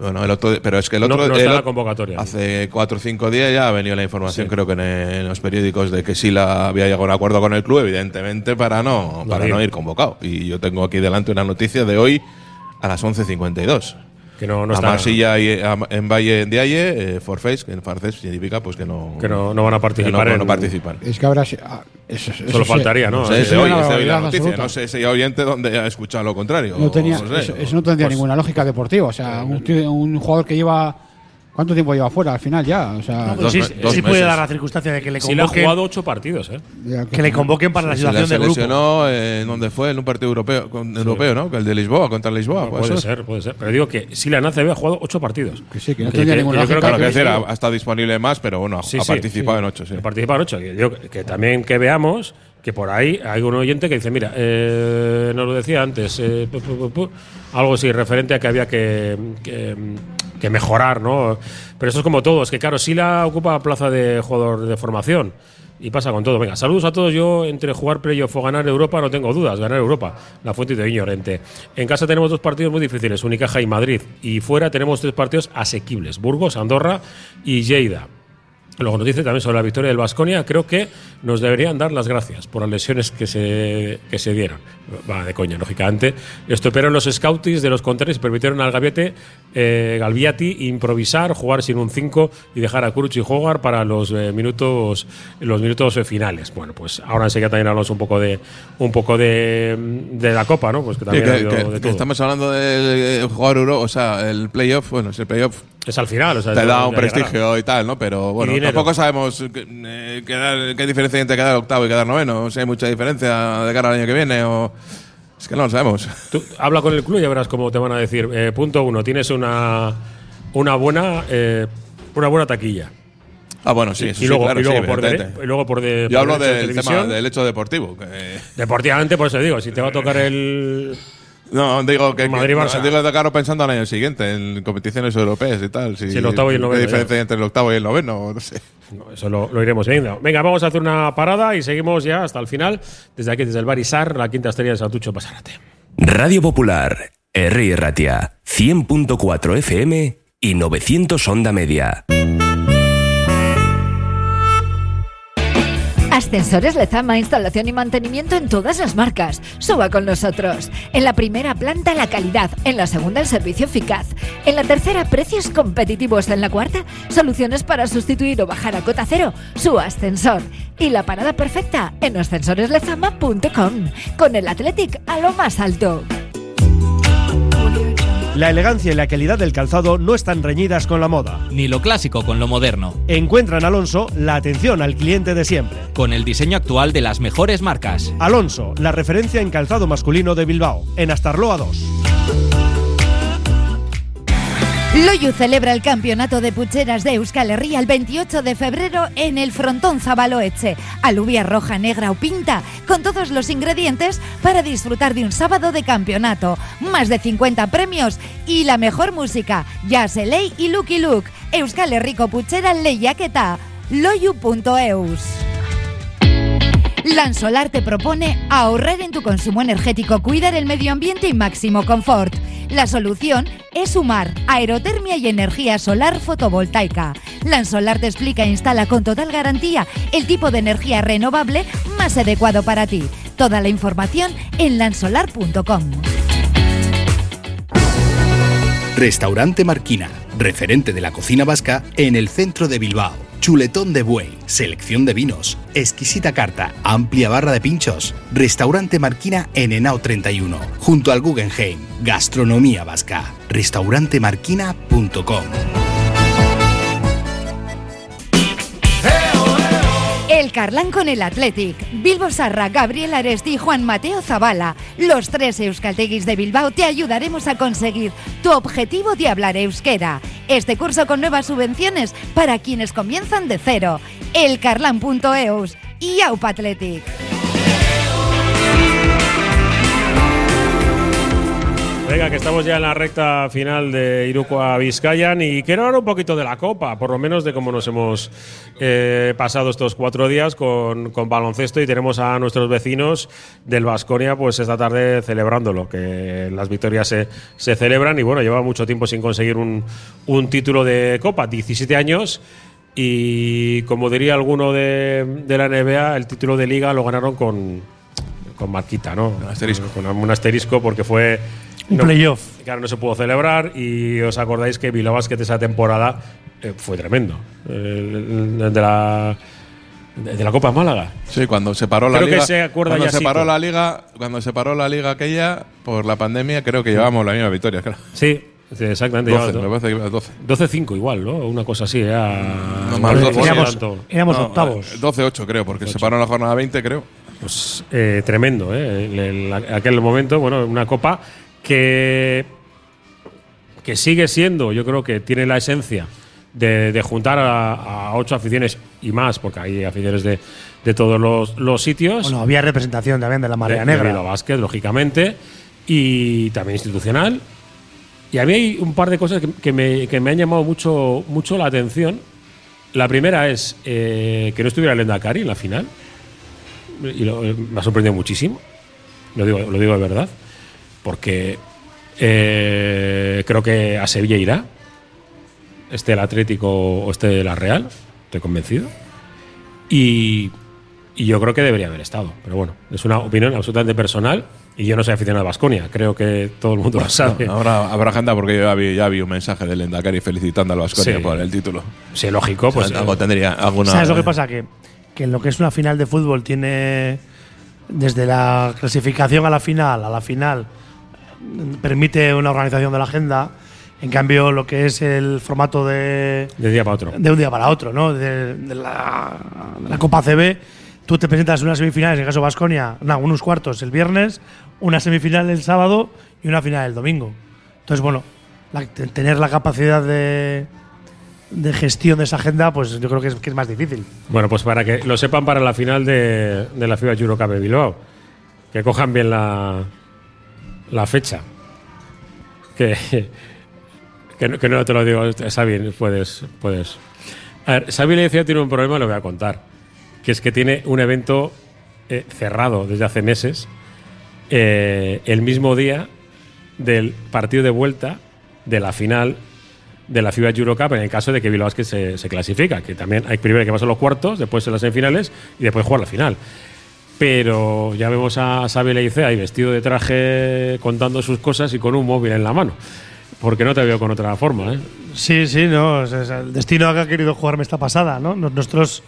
Bueno, pero es que el No otro está en la convocatoria. Hace 4 o 5 días ya ha venido la información, creo que en los periódicos, de que Sila había llegado a un acuerdo con el club, evidentemente, para no ir convocado. Y yo tengo aquí delante una noticia de hoy a las 11:52. Que no a está. Marsella y en Valle de Aye, Forface, que en francés significa pues que no van a participar. Que no participan. Es que ahora solo faltaría, ¿no? Hoy la noticia. absoluta. No sé si hay oyente donde ha escuchado lo contrario. Eso no tendría ninguna lógica deportiva. O sea, un jugador que lleva. ¿Cuánto tiempo lleva fuera al final ya? O sea, Pues sí puede dar la circunstancia de que le convoquen. Sí, le ha jugado 8 partidos, Que le convoquen para la situación del grupo. Se lesionó en donde fue, en un partido europeo, ¿no? Que el de Lisboa, contra Lisboa. Puede ser. Pero digo que Sila en ACB ha jugado 8 partidos. Que sí, que no tendría ninguna lógica. Claro, que ha estado disponible más, pero bueno, ha participado en 8. Sí. Ha participado en 8. Que también que veamos que por ahí hay un oyente que dice, mira, nos lo decía antes, algo así referente a que había que mejorar, ¿no? Pero eso es como todo, es que claro, Sila ocupa plaza de jugador de formación y pasa con todo. Venga, saludos a todos. Yo entre jugar playoff o ganar Europa no tengo dudas, ganar Europa. La Fuente de Llorente. En casa tenemos 2 partidos muy difíciles, Unicaja y Madrid, y fuera tenemos 3 partidos asequibles, Burgos, Andorra y Lleida. Luego nos dice también sobre la victoria del Baskonia. Creo que nos deberían dar las gracias por las lesiones que se dieron. Va de coña, lógicamente. Estuperaron los scouts de los contrarios y permitieron al Galviati improvisar, jugar sin un 5 y dejar a Kuruc y jugar para los minutos finales. Bueno, pues ahora enseguida también hablamos un poco de la Copa, ¿no? Pues que también ha habido de todo. Estamos hablando de jugar Euro, o sea, el playoff. Bueno, si el playoff es al final, o sea, te da un prestigio y tal, ¿no? Pero bueno, tampoco sabemos qué diferencia hay entre quedar octavo y quedar noveno. Si hay mucha diferencia de cara al año que viene o… Es que no lo sabemos. Tú habla con el club y ya verás cómo te van a decir. Punto 1, tienes una buena taquilla. Ah, bueno, sí, eso y luego, claro, y luego yo hablo del tema del hecho deportivo. Deportivamente, por eso digo, si te va a tocar el… No, digo que Madrid-Barça. Digo de caro pensando al año siguiente en competiciones europeas y tal. Si el octavo y el noveno. ¿Qué diferencia entre el octavo y el noveno? No sé. No, eso lo iremos viendo. Venga, vamos a hacer una parada y seguimos ya hasta el final. Desde aquí, desde el Barisar, la quinta estrella de Santucho Pasarate. Radio Popular, Herri Ratia, 100.4 FM y 900 onda media. Ascensores Lezama, instalación y mantenimiento en todas las marcas. Suba con nosotros. En la primera planta, la calidad. En la segunda, el servicio eficaz. En la tercera, precios competitivos. En la cuarta, soluciones para sustituir o bajar a cota cero su ascensor. Y la parada perfecta en ascensoreslezama.com. Con el Athletic a lo más alto. La elegancia y la calidad del calzado no están reñidas con la moda. Ni lo clásico con lo moderno. Encuentra en Alonso la atención al cliente de siempre. Con el diseño actual de las mejores marcas. Alonso, la referencia en calzado masculino de Bilbao, en Astarloa 2. Loyu celebra el campeonato de pucheras de Euskal Herria el 28 de febrero en el Frontón Zabaloetxe. Alubia roja, negra o pinta, con todos los ingredientes para disfrutar de un sábado de campeonato. Más de 50 premios y la mejor música. Jazz Elei y Lucky Luke. Euskal Herriko puchera lehiaketa. Loyu.eus. Lansolar te propone ahorrar en tu consumo energético, cuidar el medio ambiente y máximo confort. La solución es sumar aerotermia y energía solar fotovoltaica. Lansolar te explica e instala con total garantía el tipo de energía renovable más adecuado para ti. Toda la información en lansolar.com. Restaurante Marquina, referente de la cocina vasca en el centro de Bilbao. Chuletón de buey, selección de vinos, exquisita carta, amplia barra de pinchos. Restaurante Marquina en Henao 31, junto al Guggenheim. Gastronomía vasca. Restaurantemarquina.com. El Carlán con el Athletic. Bilbo Sarra, Gabriel Aresti y Juan Mateo Zabala. Los 3 euskalteguis de Bilbao te ayudaremos a conseguir tu objetivo de hablar euskera. Este curso con nuevas subvenciones para quienes comienzan de cero. Elcarlan.eus y Aupa Athletic. Venga, que estamos ya en la recta final de Irukoa Bizkaian y quiero hablar un poquito de la Copa, por lo menos de cómo nos hemos pasado estos 4 días con baloncesto, y tenemos a nuestros vecinos del Baskonia pues esta tarde celebrándolo, que las victorias se celebran y bueno, lleva mucho tiempo sin conseguir un título de Copa, 17 años, y como diría alguno de la NBA, el título de Liga lo ganaron con marquita, ¿no? Un asterisco. Con un asterisco porque fue… Un playoff. Claro, no se pudo celebrar y os acordáis que Bilbao Basket esa temporada fue tremendo. De la Copa Málaga. Sí, cuando se paró la Creo liga. que se acuerda cuando ya se paró la liga, cuando se paró la liga aquella por la pandemia, creo que llevábamos la misma victoria, claro. Sí, exactamente. 12, me parece que iba 12. 12-5 igual, ¿no? Una cosa así. No, más 12. Éramos octavos. 12-8 creo, porque se paró en la jornada 20, creo. Pues tremendo, aquel momento, bueno, una Copa que sigue siendo, yo creo que tiene la esencia de juntar a 8 aficiones y más, porque hay aficiones de todos los sitios. Bueno, había representación también de la Marea de Negra. Bilbao Basket, lógicamente, y también institucional. Y a mí hay un par de cosas que me han llamado mucho la atención. La primera es que no estuviera el Lendakari en la final. Y me ha sorprendido muchísimo. Lo digo de verdad. Porque creo que a Sevilla irá. El Atlético o la Real. Estoy convencido. Y yo creo que debería haber estado. Pero bueno, es una opinión absolutamente personal. Y yo no soy aficionado a Baskonia. Creo que todo el mundo lo sabe. No, ahora habrá agenda porque yo ya vi un mensaje del Lendakari felicitando al Baskonia por el título. Sí, lógico. Pues algo tendría alguna. ¿Sabes lo que pasa? Que en lo que es una final de fútbol tiene, desde la clasificación a la final, permite una organización de la agenda. En cambio, lo que es el formato de día para otro. De un día para otro, ¿no? De la Copa CB, tú te presentas en unas semifinales, en el caso de Baskonia, unos cuartos el viernes, una semifinal el sábado y una final el domingo. Entonces, bueno, tener la capacidad de gestión de esa agenda, pues yo creo que es más difícil. Bueno, pues para que lo sepan para la final de la FIBA Eurocup de Bilbao, que cojan bien la fecha. Que no te lo digo, Xavi, puedes. A ver, Xavi le decía, tiene un problema, lo voy a contar, que es que tiene un evento cerrado desde hace meses, el mismo día del partido de vuelta de la final de la FIBA Eurocup, en el caso de que Bilbao Basket se clasifica, que también hay primero que pasar los cuartos, después en las semifinales y después jugar la final. Pero ya vemos a Xavi Leice ahí vestido de traje contando sus cosas y con un móvil en la mano. Porque no te veo con otra forma, ¿eh? Sí, no, es el destino que ha querido jugarme esta pasada, ¿no? Nosotros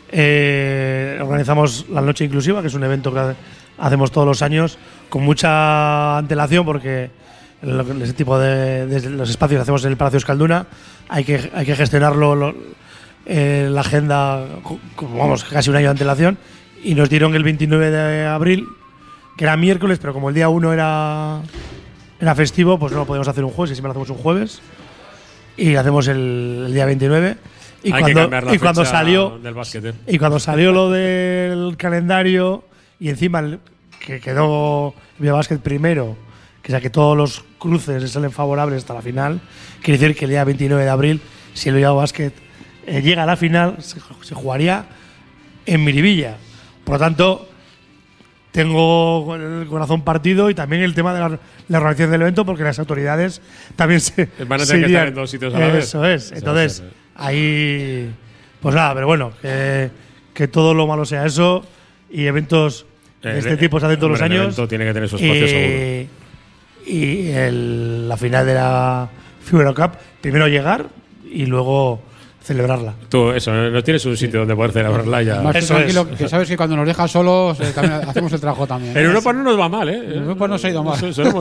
organizamos la Noche Inclusiva, que es un evento que hacemos todos los años con mucha antelación, porque ese tipo de los espacios que hacemos en el Palacio Euskalduna hay que gestionarlo la agenda vamos casi un año de antelación, y nos dieron el 29 de abril, que era miércoles, pero como el día 1 era festivo, pues no lo podíamos hacer un jueves, y siempre lo hacemos un jueves, y lo hacemos el día 29. Y cuando salió lo del calendario, y encima que quedó Bilbao Basket primero, que sea que todos los cruces le salen favorables hasta la final, quiere decir que el día 29 de abril, si el Bilbao Basket llega a la final, se jugaría en Miribilla. Por lo tanto, tengo el corazón partido, y también el tema de la organización del evento, porque las autoridades también van a tener que estar en 2 sitios a la vez. Eso es. Entonces, ahí, pues nada, pero bueno, que todo lo malo sea eso, y eventos de este tipo se hacen todos los años. El evento tiene que tener su espacio seguro. Y la final de la FIBA Eurocup, primero llegar y luego celebrarla. Tú, eso, no tienes un sitio donde poder celebrarla ya. Más tranquilo, que sabes que cuando nos dejas solos también hacemos el trabajo también. En Europa no nos va mal, ¿eh? En Europa no se ha ido mal.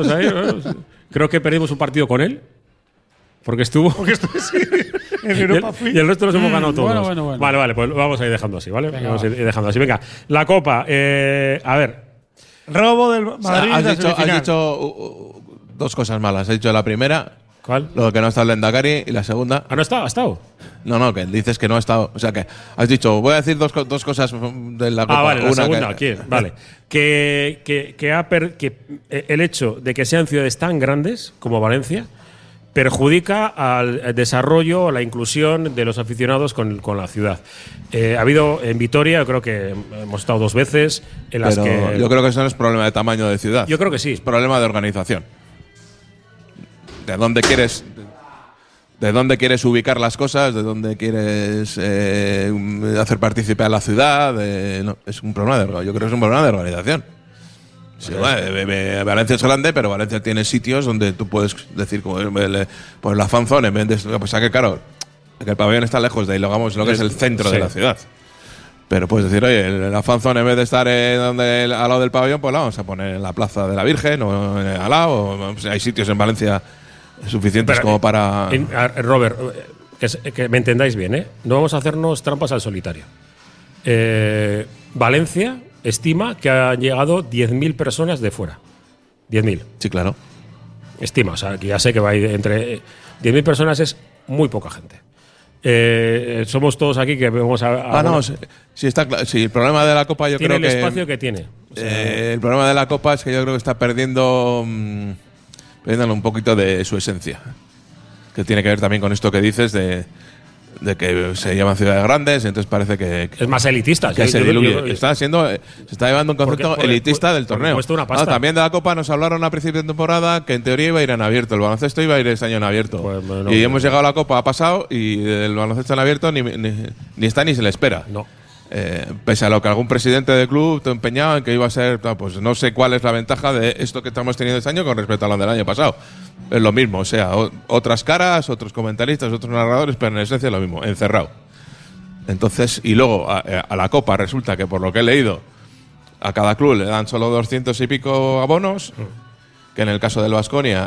Creo que perdimos un partido con él. Porque estuvo sí, en Europa fui. Y el resto los hemos ganado todos. Bueno. Vale, pues vamos a ir dejando así, ¿vale? Venga, vamos a ir dejando así. Venga, la Copa. A ver. Robo del Madrid. Has dicho 2 cosas malas. Has dicho la primera, ¿Cuál? Lo de que no ha estado el Lendakari. Y la segunda. ¿Ah, no ha estado? No, que dices que no ha estado. O sea, que has dicho, voy a decir dos cosas de la Copa. Vale, la Una segunda, ¿quién? Vale. Que el hecho de que sean ciudades tan grandes como Valencia perjudica al desarrollo, a la inclusión de los aficionados con la ciudad. Ha habido en Vitoria, yo creo que hemos estado 2 veces en las Pero que… yo creo que eso no es problema de tamaño de ciudad. Yo creo que sí. Es problema de organización. ¿De dónde quieres ubicar las cosas? ¿De dónde quieres hacer participar a la ciudad? No, es un problema yo creo que es un problema de organización. Sí, Valencia es grande, pero Valencia tiene sitios donde tú puedes decir, como pues la fan zone, pues que claro, que el pabellón está lejos de ahí, lo que es el centro de la ciudad. Pero puedes decir, oye, la fan zone en vez de estar al lado del pabellón, pues la vamos a poner en la Plaza de la Virgen o al lado. Hay sitios en Valencia suficientes como para… Robert, que me entendáis bien, ¿eh? No vamos a hacernos trampas al solitario. Valencia estima que han llegado 10.000 personas de fuera. 10.000. Sí, claro. Estima, o sea, que ya sé que va a ir entre… 10.000 personas es muy poca gente. Somos todos aquí que vemos a… no, sí, está claro. Sí, el problema de la Copa yo creo que… Tiene el espacio que tiene. O sea, el problema de la Copa es que yo creo que está perdiendo un poquito de su esencia. Que tiene que ver también con esto que dices de que se llaman ciudades grandes, entonces parece que es más elitista. Que se diluye. Se está llevando un concepto elitista del torneo. Una pasta. También de la Copa nos hablaron a principio de temporada que en teoría iba a ir en abierto. El baloncesto iba a ir este año en abierto. Pues, hemos llegado a la Copa, ha pasado, y el baloncesto en abierto ni está ni se le espera. No. Pese a lo que algún presidente del club te empeñaba en que iba a ser, pues no sé cuál es la ventaja de esto que estamos teniendo este año con respecto a lo del año pasado. Es lo mismo, o sea, otras caras, otros comentaristas, otros narradores, pero en esencia es lo mismo, encerrado. Entonces, y luego a la Copa resulta que, por lo que he leído, a cada club le dan solo 200 y pico abonos, que en el caso del Baskonia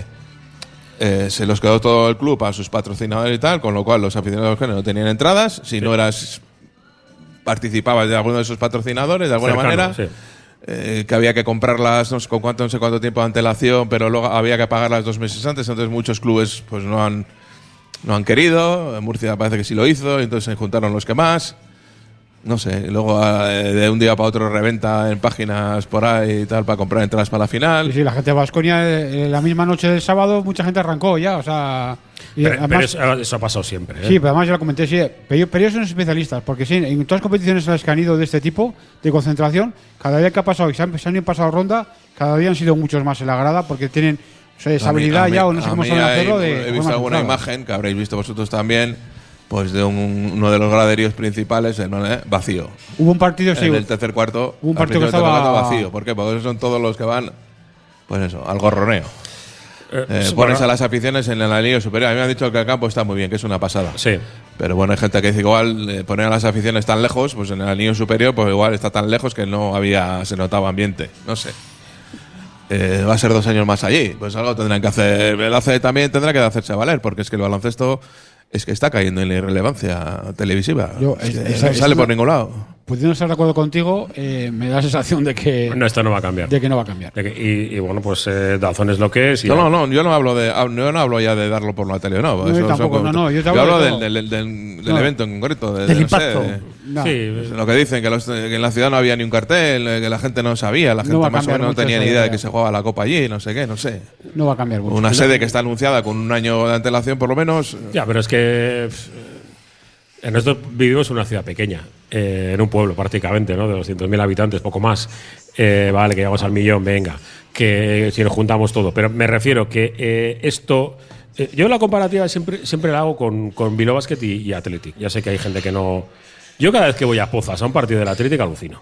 se los quedó todo el club a sus patrocinadores y tal, con lo cual los aficionados no tenían entradas. Si no eras… participabas de alguno de esos patrocinadores de alguna manera, sí. Que había que comprarlas no sé cuánto tiempo de antelación, pero luego había que pagarlas 2 meses antes, entonces muchos clubes pues no han querido. Murcia parece que sí lo hizo, entonces se juntaron los que más, no sé, y luego de un día para otro reventa en páginas por ahí y tal para comprar entradas para la final. Sí, la gente de Baskonia la misma noche del sábado mucha gente arrancó ya, o sea… Pero eso ha pasado siempre. Sí, pero además yo lo comenté, sí, pero ellos son especialistas, porque sí, en todas las competiciones en las que han ido de este tipo de concentración, cada día que ha pasado y se han pasado ronda, cada día han sido muchos más en la grada, porque tienen esa habilidad ya, o no sé cómo saben hacerlo. He visto alguna imagen que habréis visto vosotros también, pues de uno de los graderíos principales vacío. Hubo un partido, sí. En el tercer cuarto, hubo un partido que estaba vacío. ¿Por qué? Porque son todos los que van, pues eso, al gorroneo. Pones a las aficiones en el anillo superior. A mí me han dicho que el campo está muy bien, que es una pasada. Sí. Pero bueno, hay gente que dice igual poner a las aficiones tan lejos, pues en el anillo superior, pues igual está tan lejos que se notaba ambiente. No sé. Va a ser 2 años más allí. Pues algo tendrán que hacer. El ACE también tendrá que hacerse valer, porque es que el baloncesto es que está cayendo en la irrelevancia televisiva. No sale por ningún lado. Pudiendo estar de acuerdo contigo, me da la sensación de que… No, esto no va a cambiar. De que no va a cambiar. Y bueno, pues Dazón es lo que es. Yo no hablo ya de darlo por la tele, no. Yo tampoco, yo hablo del evento en concreto. Del impacto. Sí, lo que dicen, que en la ciudad no había ni un cartel, que la gente no sabía, la gente más o menos no tenía ni idea de que se jugaba la Copa allí, no sé qué, no sé. No va a cambiar mucho. Una sede que está anunciada con 1 año de antelación por lo menos. Ya, pero es que… Nosotros vivimos en una ciudad pequeña, en un pueblo prácticamente, ¿no? De 200.000 habitantes, poco más. Vale, que llegamos al 1.000.000, venga, que si nos juntamos todo. Pero me refiero que esto… yo la comparativa siempre la hago con Bilbao Basket y Athletic. Ya sé que hay gente que no… Yo cada vez que voy a Pozas a un partido del Athletic alucino.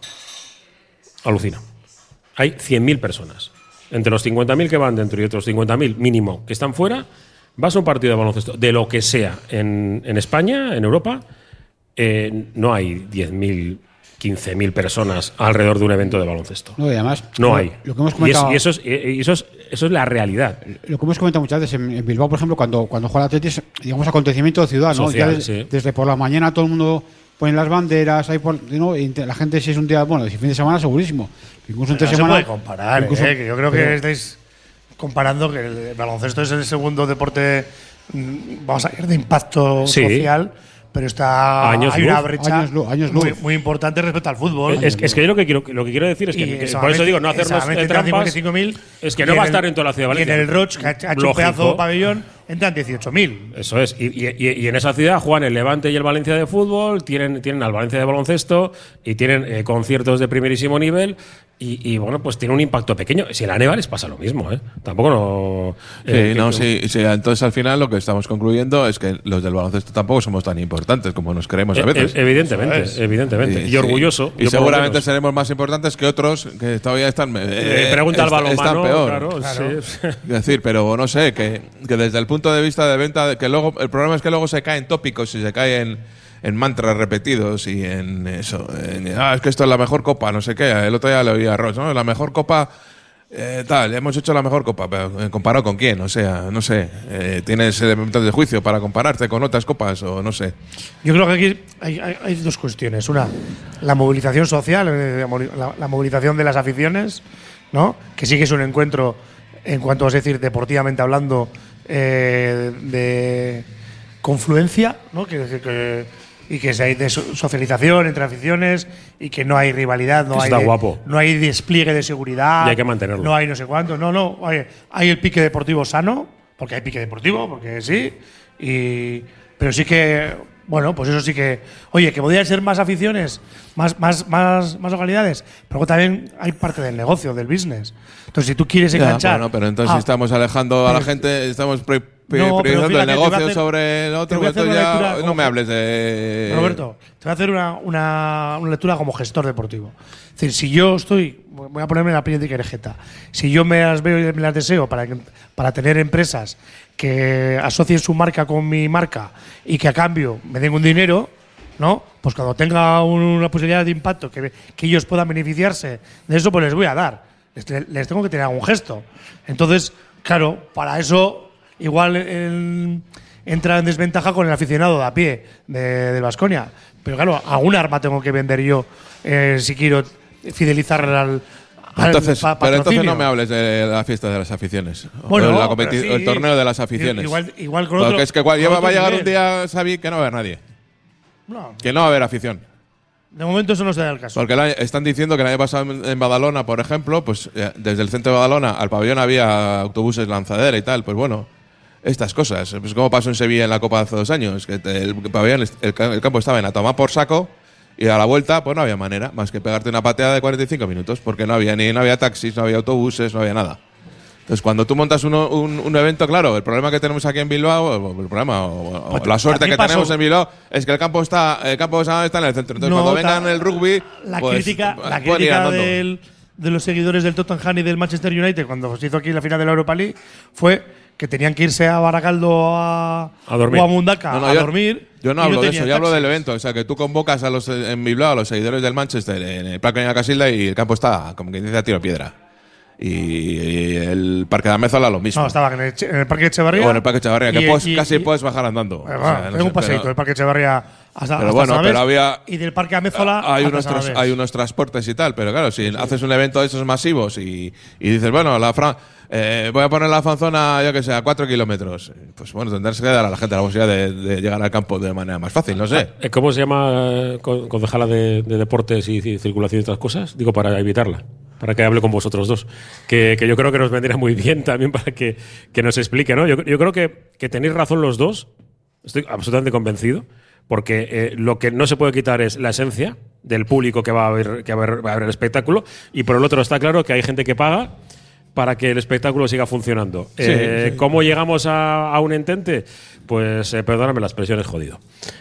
Hay 100.000 personas. Entre los 50.000 que van dentro y otros 50.000 mínimo que están fuera… Vas a un partido de baloncesto, de lo que sea, en España, en Europa, no hay 10.000, 15.000 personas alrededor de un evento de baloncesto. No, y además, no hay. Lo que hemos comentado, y eso es la realidad. Lo que hemos comentado muchas veces en Bilbao, por ejemplo, cuando juega el Athletic, digamos, acontecimiento de ciudad, ¿no? Social, desde por la mañana todo el mundo pone las banderas, ¿no? Y la gente, si es un día, bueno, si fin de semana, segurísimo. Incluso entre semana. Se puede comparar, que yo creo que estáis comparando que el baloncesto es el segundo deporte, vamos a ver, de impacto social, pero hay una brecha muy importante respecto al fútbol. Es que yo lo que quiero decir es que por eso digo, no hacernos trampas. Es que no va a estar en toda la ciudad de Valencia. Y en el Roig, que ha hecho un pedazo de pabellón, entran 18.000. Eso es. Y en esa ciudad juegan el Levante y el Valencia de fútbol, tienen al Valencia de baloncesto y tienen conciertos de primerísimo nivel. Y bueno, pues tiene un impacto pequeño. Si en la Neva les pasa lo mismo, ¿eh? Tampoco no. Sí. Entonces al final lo que estamos concluyendo es que los del baloncesto tampoco somos tan importantes como nos creemos a veces. Evidentemente. Y orgulloso. Y seguramente seremos más importantes que otros que todavía están. Pregunta al balonmano. Están peor. Claro. Sí. Es decir, pero no sé, que desde el punto de vista de venta, que luego el problema es que luego se caen tópicos y se caen en mantras repetidos y en eso. Es que esto es la mejor copa, no sé qué. El otro día le oía a Ross, ¿no? La mejor copa, hemos hecho la mejor copa, pero ¿comparado con quién? O sea, no sé. ¿Tienes elementos de juicio para compararte con otras copas o no sé? Yo creo que aquí hay dos cuestiones. Una, la movilización social, la movilización de las aficiones, ¿no? Que sí que es un encuentro, en cuanto a decir, deportivamente hablando, de confluencia, ¿no? Y que hay de socialización entre aficiones y que no hay rivalidad, no hay despliegue de seguridad, y hay que mantenerlo. No hay no sé cuánto, hay el pique deportivo sano, porque hay pique deportivo, porque sí, pero sí que, bueno, pues eso sí que, oye, que podrían ser más aficiones, más localidades, pero también hay parte del negocio, del business. Entonces, si tú quieres enganchar… Bueno, pero entonces si estamos alejando a la gente, estamos priorizando el negocio sobre el otro, ya no me hables de… Roberto, te voy a hacer una lectura como gestor deportivo. Es decir, si yo voy a ponerme en la piel de Querejeta, si yo me las veo y me las deseo para tener empresas que asocien su marca con mi marca y que a cambio me den un dinero, ¿no? Pues cuando tenga una posibilidad de impacto que ellos puedan beneficiarse de eso, pues les voy a dar. Les tengo que tener algún gesto. Entonces, claro, para eso igual entra en desventaja con el aficionado de a pie del Baskonia. Pero claro, algún arma tengo que vender yo si quiero fidelizarle al pero entonces no me hables de la fiesta de las aficiones. Bueno, el torneo de las aficiones. Igual con otro. Porque es que va a llegar un día, Xavi, que no va a haber nadie. Que no va a haber afición. De momento eso no se da el caso. Porque están diciendo que el año pasado en Badalona, por ejemplo, pues desde el centro de Badalona al pabellón había autobuses lanzadera y tal. Pues bueno, estas cosas. Pues como pasó en Sevilla en la Copa de hace 2 años, que el pabellón, el campo estaba en a tomar por saco y a la vuelta pues no había manera más que pegarte una pateada de 45 minutos porque no había taxis, no había autobuses, no había nada. Entonces, cuando tú montas un evento, claro, el problema que tenemos aquí en Bilbao, la suerte que tenemos en Bilbao es que el campo de San está en el centro. Entonces, cuando vengan el rugby, la crítica de los seguidores del Tottenham y del Manchester United cuando se hizo aquí la final de la Europa League fue que tenían que irse a Baracaldo a dormir. O a Mundaka a dormir. Yo no hablo de eso, yo hablo del evento. O sea, que tú convocas en Bilbao a los seguidores del Manchester en el Parque de la Casilda y el campo está, como que dice, a tiro piedra. Y el Parque de Amézola lo mismo. No, estaba en el Parque de Echevarría. O en el Parque de Echevarría, que casi puedes bajar andando. Tengo un paseíto del Parque de Echevarría hasta pero había… Y del Parque de Amézola hay unos transportes y tal, pero claro, si haces un evento de esos masivos y dices, bueno, voy a poner la fanzona, yo que sé, a 4 kilómetros, pues bueno, tendrás que dar a la gente la posibilidad de llegar al campo de manera más fácil, no sé. ¿Cómo se llama concejala de deportes y circulación y otras cosas? Digo, para evitarla. Para que hable con vosotros dos. Que yo creo que nos vendría muy bien también para que nos explique, ¿no? Yo creo que tenéis razón los dos. Estoy absolutamente convencido. Porque lo que no se puede quitar es la esencia del público que va a ver el espectáculo. Y por el otro está claro que hay gente que paga para que el espectáculo siga funcionando. Sí. ¿Cómo llegamos a un entente? Pues perdóname la expresión, es jodido.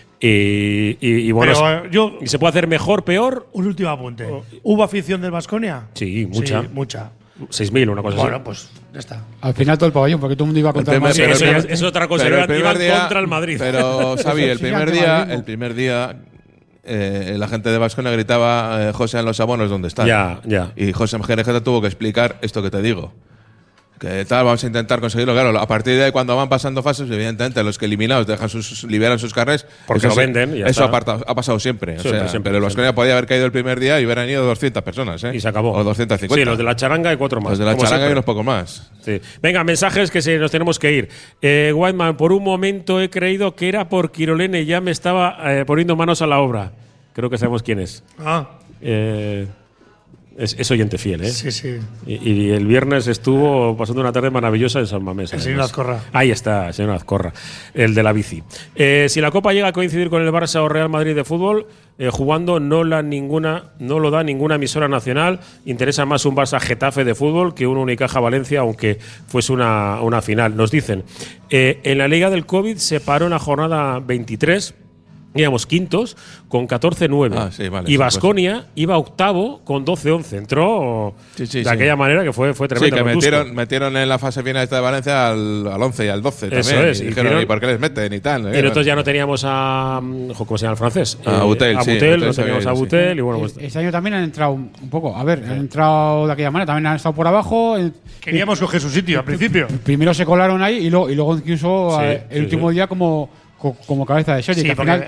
Y bueno, ¿y se puede hacer mejor, peor? Un último apunte. ¿Hubo afición del Baskonia? Sí, mucha. Sí, mucha. 6.000, una cosa así. Bueno, pues ya está. Al final todo el pabellón, porque todo el mundo iba contra el Madrid. Eso es otra cosa. Iban contra el Madrid. Pero, Xavi, el primer día la gente de Baskonia gritaba José en los abonos, ¿dónde están? Ya. Y José Mjerejeta tuvo que explicar esto que te digo. que tal, vamos a intentar conseguirlo. Claro, a partir de ahí, cuando van pasando fases, evidentemente, los que eliminados liberan sus carnés. Porque lo venden. Y eso ha pasado siempre. Siempre. Pero el Baskonia podía haber caído el primer día y hubieran ido 200 personas. Y se acabó. O 250. Sí, los de la charanga y 4 más. Los de la charanga y unos pocos más. Sí. Venga, mensajes que nos tenemos que ir. Whiteman, por un momento he creído que era por Quirolene, ya me estaba poniendo manos a la obra. Creo que sabemos quién es. Es oyente fiel, ¿eh? Sí. Y el viernes estuvo pasando una tarde maravillosa en San Mamés. El señor Azcorra. Ahí está, el señor Azcorra, el de la bici. Si la Copa llega a coincidir con el Barça o Real Madrid de fútbol, jugando no lo da ninguna emisora nacional. Interesa más un Barça Getafe de fútbol que un Unicaja Valencia, aunque fuese una final. Nos dicen, en la Liga del COVID se paró en la jornada 23. Íbamos quintos con 14-9. Vale, y Baskonia iba octavo con 12-11. Entró de aquella manera que fue tremendo. Sí, que metieron en la fase final esta de Valencia al 11 y al 12 Eso también. Es. Y dijeron, ¿y por qué les meten? Y tal. Y nosotros ya no teníamos a… ¿Cómo se llama el francés? A Butel. No teníamos a Butel. Y bueno, pues, este año también han entrado un poco. A ver, han entrado de aquella manera. También han estado por abajo. Queríamos coger su sitio al principio. Primero se colaron ahí y luego incluso el último día como cabeza de serie. Sí, porque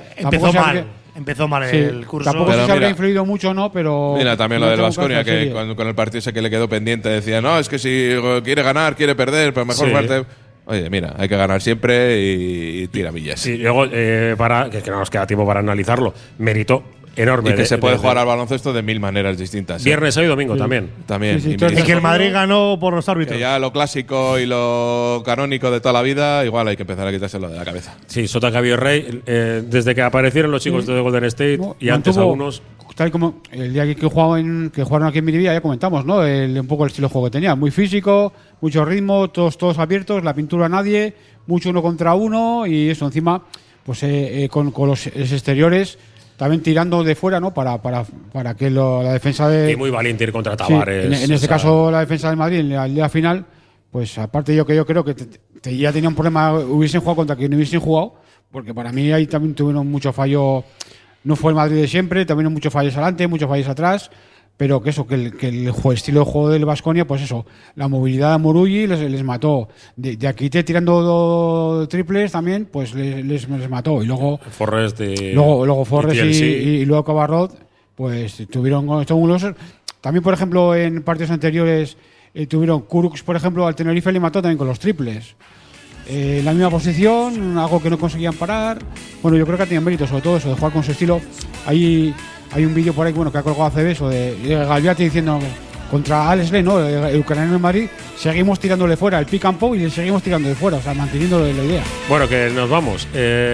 empezó mal el curso. Tampoco se habría influido mucho, ¿no? Pero mira, también lo del Baskonia, que con el partido ese que le quedó pendiente decía, no, es que si quiere ganar, quiere perder, pero mejor parte. Oye, mira, hay que ganar siempre y tira millas. Sí, luego, que no nos queda tiempo para analizarlo, mérito enorme. Y que se puede jugar al baloncesto de 1000 maneras distintas. Viernes, sábado y domingo también. Y que el Madrid ganó por los árbitros. Que ya lo clásico y lo canónico de toda la vida, igual hay que empezar a quitárselo de la cabeza. Sí, Sota Cabio Rey, desde que aparecieron los chicos de Golden State y antes algunos. Tal como el día que jugaron aquí en Miribilla, ya comentamos, ¿no? Un poco el estilo de juego que tenía. Muy físico, mucho ritmo, todos abiertos, la pintura a nadie, mucho 1 contra 1 y eso encima, pues con los exteriores. También tirando de fuera, ¿no? Para que la defensa de… Y muy valiente ir contra Tavares. En este caso, la defensa del Madrid en la liga final, pues aparte yo creo que ya tenía un problema, hubiesen jugado contra quien no hubiesen jugado, porque para mí ahí también tuvieron mucho fallo. No fue el Madrid de siempre, también muchos fallos adelante, muchos fallos atrás, pero que el estilo de juego del Baskonia, pues eso, la movilidad de Morulli les mató. De Aquite tirando triples también, pues les mató. Y luego Forrest luego Forrest y luego Cabarrot, pues tuvieron estos. También, por ejemplo, en partidos anteriores tuvieron Kurucs, por ejemplo, al Tenerife le mató también con los triples. En la misma posición, algo que no conseguían parar. Bueno, yo creo que ha tenido mérito, sobre todo eso, de jugar con su estilo. Hay un vídeo por ahí que ha colgado ACB, eso de Galviati diciendo contra Alex Lee, ¿no? El ucraniano en Madrid, seguimos tirándole fuera el pick and pop y le seguimos tirando de fuera, o sea, manteniendo la idea. Bueno, que nos vamos.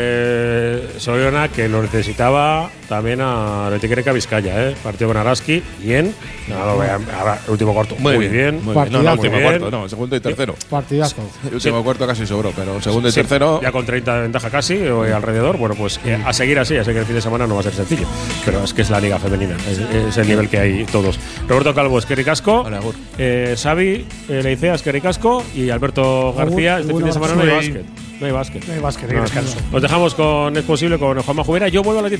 Soriona, que lo necesitaba también a Betequereca Vizcaya, partido con Araski, bien. El último cuarto, muy bien. No, último cuarto, no, segundo y tercero. Partidazo. El último cuarto casi sobró, pero segundo y tercero. Ya con 30 de ventaja casi, o alrededor. Bueno, pues a seguir así, ya sé que el fin de semana no va a ser sencillo, pero es que es la liga femenina, es el nivel que hay todos. Roberto Calvo, Esquerri Casco, Xavi, Leicea, Esquerri Casco y Alberto García. Este fin de semana no hay básquet. No hay básquet, hay descanso. Os dejamos con Es Posible con Juanma Jubera. Yo vuelvo a las 10.